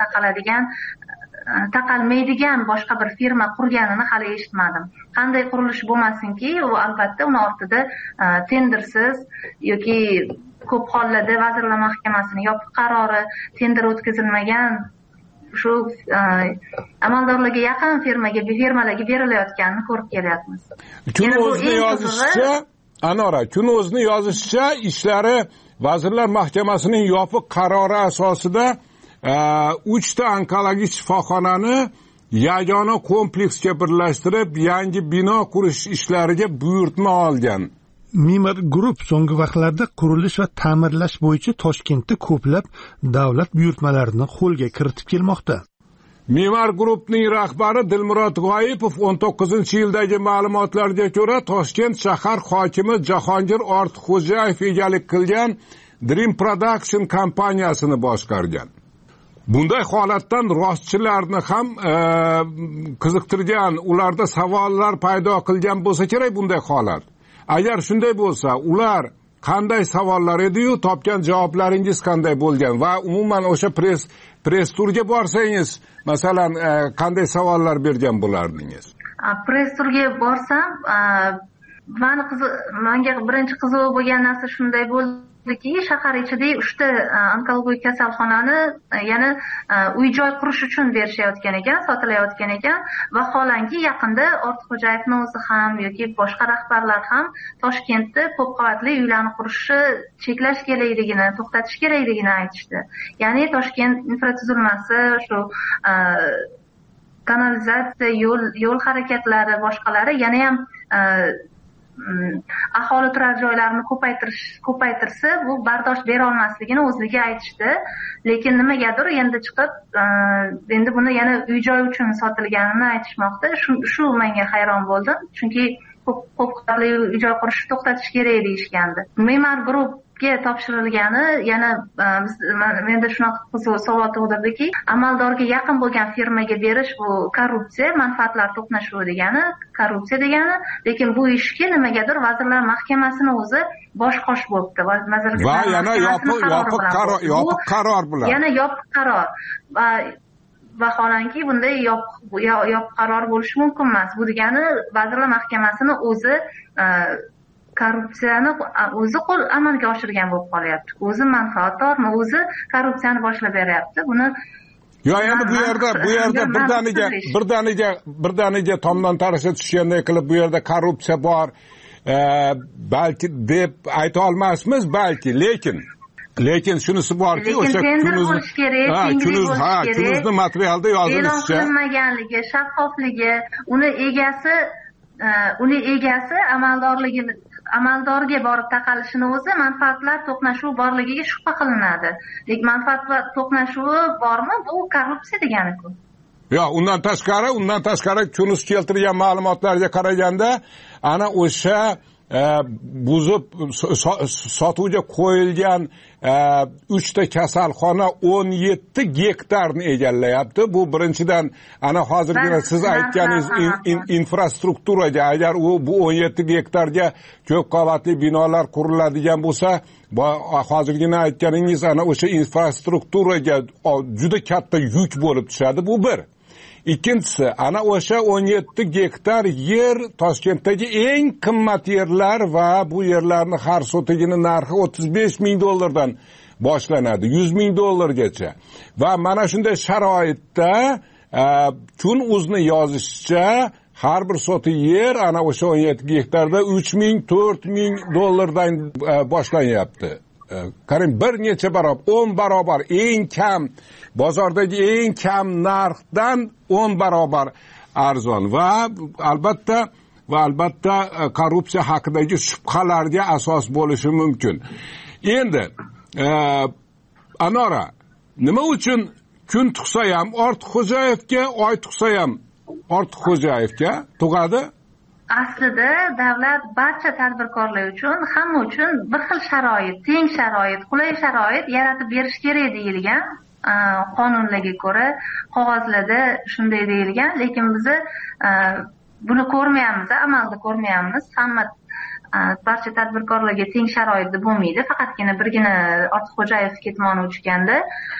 taqalmaydigan boshqa bir firma qurganini hali eshitmadim. Qanday qurilish bo'lmasinki, u albatta uni ortida tendersiz yoki ko'p hollarda Vazirlar Mahkamasining yopiq qarori, tender o'tkazilmagan shu amaldorlarga yaqin firmalarga berilayotganini ko'rib kelyapmiz. Kun.uz'ni yozishicha, ishlari Vazirlar Mahkamasining yopiq qarori asosida 3 ta onkologik shifoxonani yagona kompleksga birlashtirib, yangi bino qurish ishlariga buyurtma olgan. Mimar Group so'nggi vaqtlarda qurilish va ta'mirlash bo'yicha Toshkentda ko'plab davlat buyurtmalarini qo'lga kiritib kelmoqda. Mimar Groupning rahbari Dilmurod G'oyipov 19-yildagi ma'lumotlarga ko'ra Toshkent shahar hokimi Jahongir Ortiqxo'jayev egalik qilgan Dream Production kompaniyasini boshqargan. Bunday holatdan rostchilarni ham qiziqtirgan, ularda savollar paydo qilgan bo'lsa kerak bunday holat. Agar shunday bo'lsa, ular qanday savollar edi-yu, topgan javoblaringiz qanday bo'lgan va umuman o'sha press turga borsangiz, masalan, qanday savollar bergan bo'lardingiz? Press turga borsam, menga birinchi qiziq bo'lgan narsa shunday bo'ldiki, shahar ichida 3 ta onkologik kasalxonani yana uy-joy qurish uchun berishayotgan ekan, sotilayotgan ekan. Vaholanki yaqinda Ortiqxo'jayevning o'zi ham yoki boshqa rahbarlar ham Toshkentda ko'p qavatli uylarni qurishni cheklash kerakligini, to'xtatish kerakligini aytishdi. Ya'ni Toshkent infratuzilmasi, shu kanalizatsiya, yo'l harakatlari, boshqalari yana ham aholi turar joylarini ko'paytirsa, bu bardosh bera olmasligini o'zligi aytishdi. Lekin nimagadir endi chiqib, endi buni yana uy-joy uchun sotilganini aytishmoqda. Shu menga hayron bo'ldim, chunki ko'p qavatli uy-joy qurishni to'xtatish kerak deyishgandi. Me'mor guruhga topshirilgani yana menda shunaqa savol tug'dirdiki, amaldorga yaqin bo'lgan firmaga berish bu korrupsiya, manfaatlar to'qnashuvi degani, korrupsiya degani. Lekin bu ishga nimagadir Vazirlar Mahkamasini o'zi bosh-qosh bo'libdi. Va yana yopiq qaror bilan. Yana yopiq qaror. Vaholanki bunday yopiq qaror bo'lishi mumkin emas. Bu degani Vazirlar Mahkamasini o'zi korrupsiyani o'zi amalga oshirgan bo'lib qolyapti. O'zi manfaatdormi, o'zi korrupsiyani boshlab beryapti. Buni endi bu yerda birdaniga tomdan tarasha tushganday qilib bu yerda korrupsiya bor, balki deb ayta olmasmiz, balki, lekin shunisi borki, o'sha kunuzni materialda yozilishicha e'lon qilinmaganligi, shaffofligi, uni egasi amaldorga borib taqalishini o'zi manfaatlar to'qnashuvi borligiga shubha qilinadi. Lekin manfaatlar to'qnashuvi bormi? Bu korrupsiya degani-ku. Yo'q, undan tashqari kunuz keltirgan ma'lumotlarga qaraganda, ana o'sha buzib sotuvga qo'yilgan 3 ta kasalxona 17 gektarni egallayapti. Bu birinchidan ana hozirgina siz aytganingiz infrastrukturaga, agar bu 17 gektarga ko'p qavatli binolar quriladigan bo'lsa, hozirgina aytganingiz ana o'sha infrastrukturaga juda katta yuk bo'lib tushadi. Bu bir. Ikkinchisi, ana o'sha 17 gektar yer Toshkentdagi eng qimmat yerlar va bu yerlarning har sotigini narxi $35,000 boshlanadi, $100,000gacha. Va mana shunday sharoitda Kun.uz'ni yozishicha har bir soti yer ana o'sha 17 gektarda $3,000-4,000dan boshlanyapti. Qarang, bir necha barobar, 10 barobar eng kam bozordagi eng kam narxdan 10 barobar arzon va albatta korrupsiya haqidagi shubhalarga asos bo'lishi mumkin. Endi Anora, nima uchun kun tug'sa ham Ortiqxo'jayevga, oy tug'sa ham Ortiqxo'jayevga tug'adi? Aslida davlat barcha tadbirkorlar uchun, hamma uchun bir xil sharoit, teng sharoit, qulay sharoit yaratib berish kerak deyilgan. Qonunlarga ko'ra, qog'ozlarda shunday deyilgan, lekin biz buni ko'rmayapmiz, amalda ko'rmayapmiz. Hamma barcha tadbirkorlarga teng sharoitda bo'lmaydi. Faqatgina birgina Ortiqxo'jayev ketmoni uchganda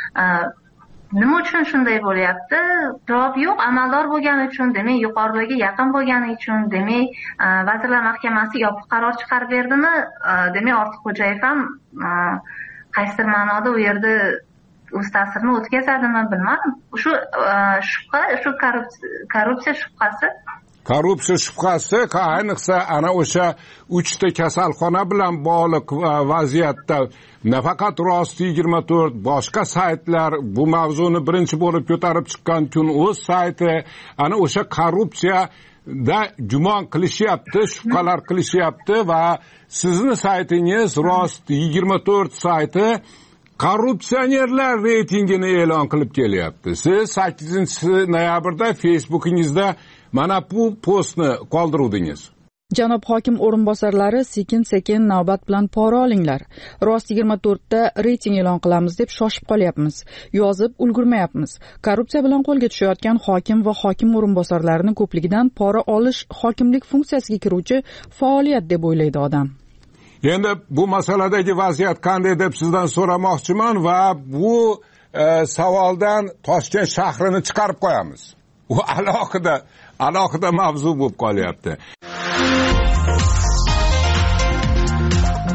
nima uchun shunday bo'lyapti? Javob yo'q. Amaldor bo'lgani uchun, demak, yuqorilarga yaqin bo'lgani uchun, demak, Vazirlar Mahkamasi yopiq qaror chiqarib berdimi? Demak, Ortiqxo'jayev ham qaysidir ma'noda u yerda o'z ta'sirini o'tkazadimi, bilmadim. Shu shubha, shu korrupsiya shubhasi. Korrupsiya shubhasi, ayniqsa ana o'sha 3 ta kasalxona bilan bog'liq vaziyatda nafaqat Rost 24, boshqa saytlar bu mavzuni birinchi bo'lib ko'tarib chiqqan Kun.uz sayti ana o'sha korrupsiyada gumon qilishyapti, shubhalar qilishyapti va sizni saytingiz Rost 24 sayti korrupsionerlar reytingini e'lon qilib kelyapti. Siz 8-noyabrda Facebookingizda mana bu postni qoldiruvdingiz. Janob hokim o'rinbosarlari sekin-sekin navbat bilan pora olinglar. Rost 24da reyting e'lon qilamiz deb shoshib qolyapmiz. Yozib ulgurmayapmiz. Korrupsiya bilan qo'lga tushayotgan hokim va hokim o'rinbosarlarining ko'pligidan pora olish hokimlik funksiyasiga kiruvchi faoliyat deb o'ylaydi odam. Endi bu masaladagi vaziyat qanday deb sizdan so'ramoqchiman va bu savoldan Toshkent shahrini chiqarib qo'yamiz. U alohida mavzu bo'lib qolyapti.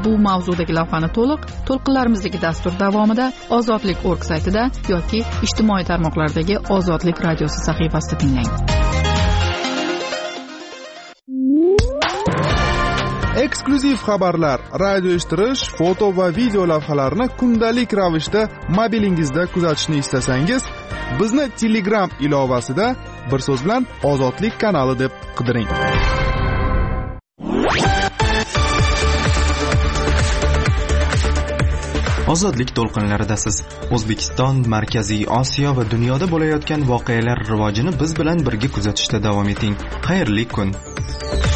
bu mavzudagi lavhani to'lqinlarimizdagi dastur davomida ozodlik.org saytida yoki ijtimoiy tarmoqlardagi Ozodlik radiosi sahifasida tinglang. Eksklyuziv xabarlar, radio eshittirish, foto va video lavhalarni kundalik ravishda mobilingizda kuzatishni istasangiz, bizni Telegram ilovasida bir so'z bilan Ozodlik kanali deb qidiring. Ozodlik to'lqinlaridasiz. O'zbekiston, Markaziy Osiyo va dunyoda bo'layotgan voqealar rivojini biz bilan birga kuzatishda davom eting. Xayrli kun.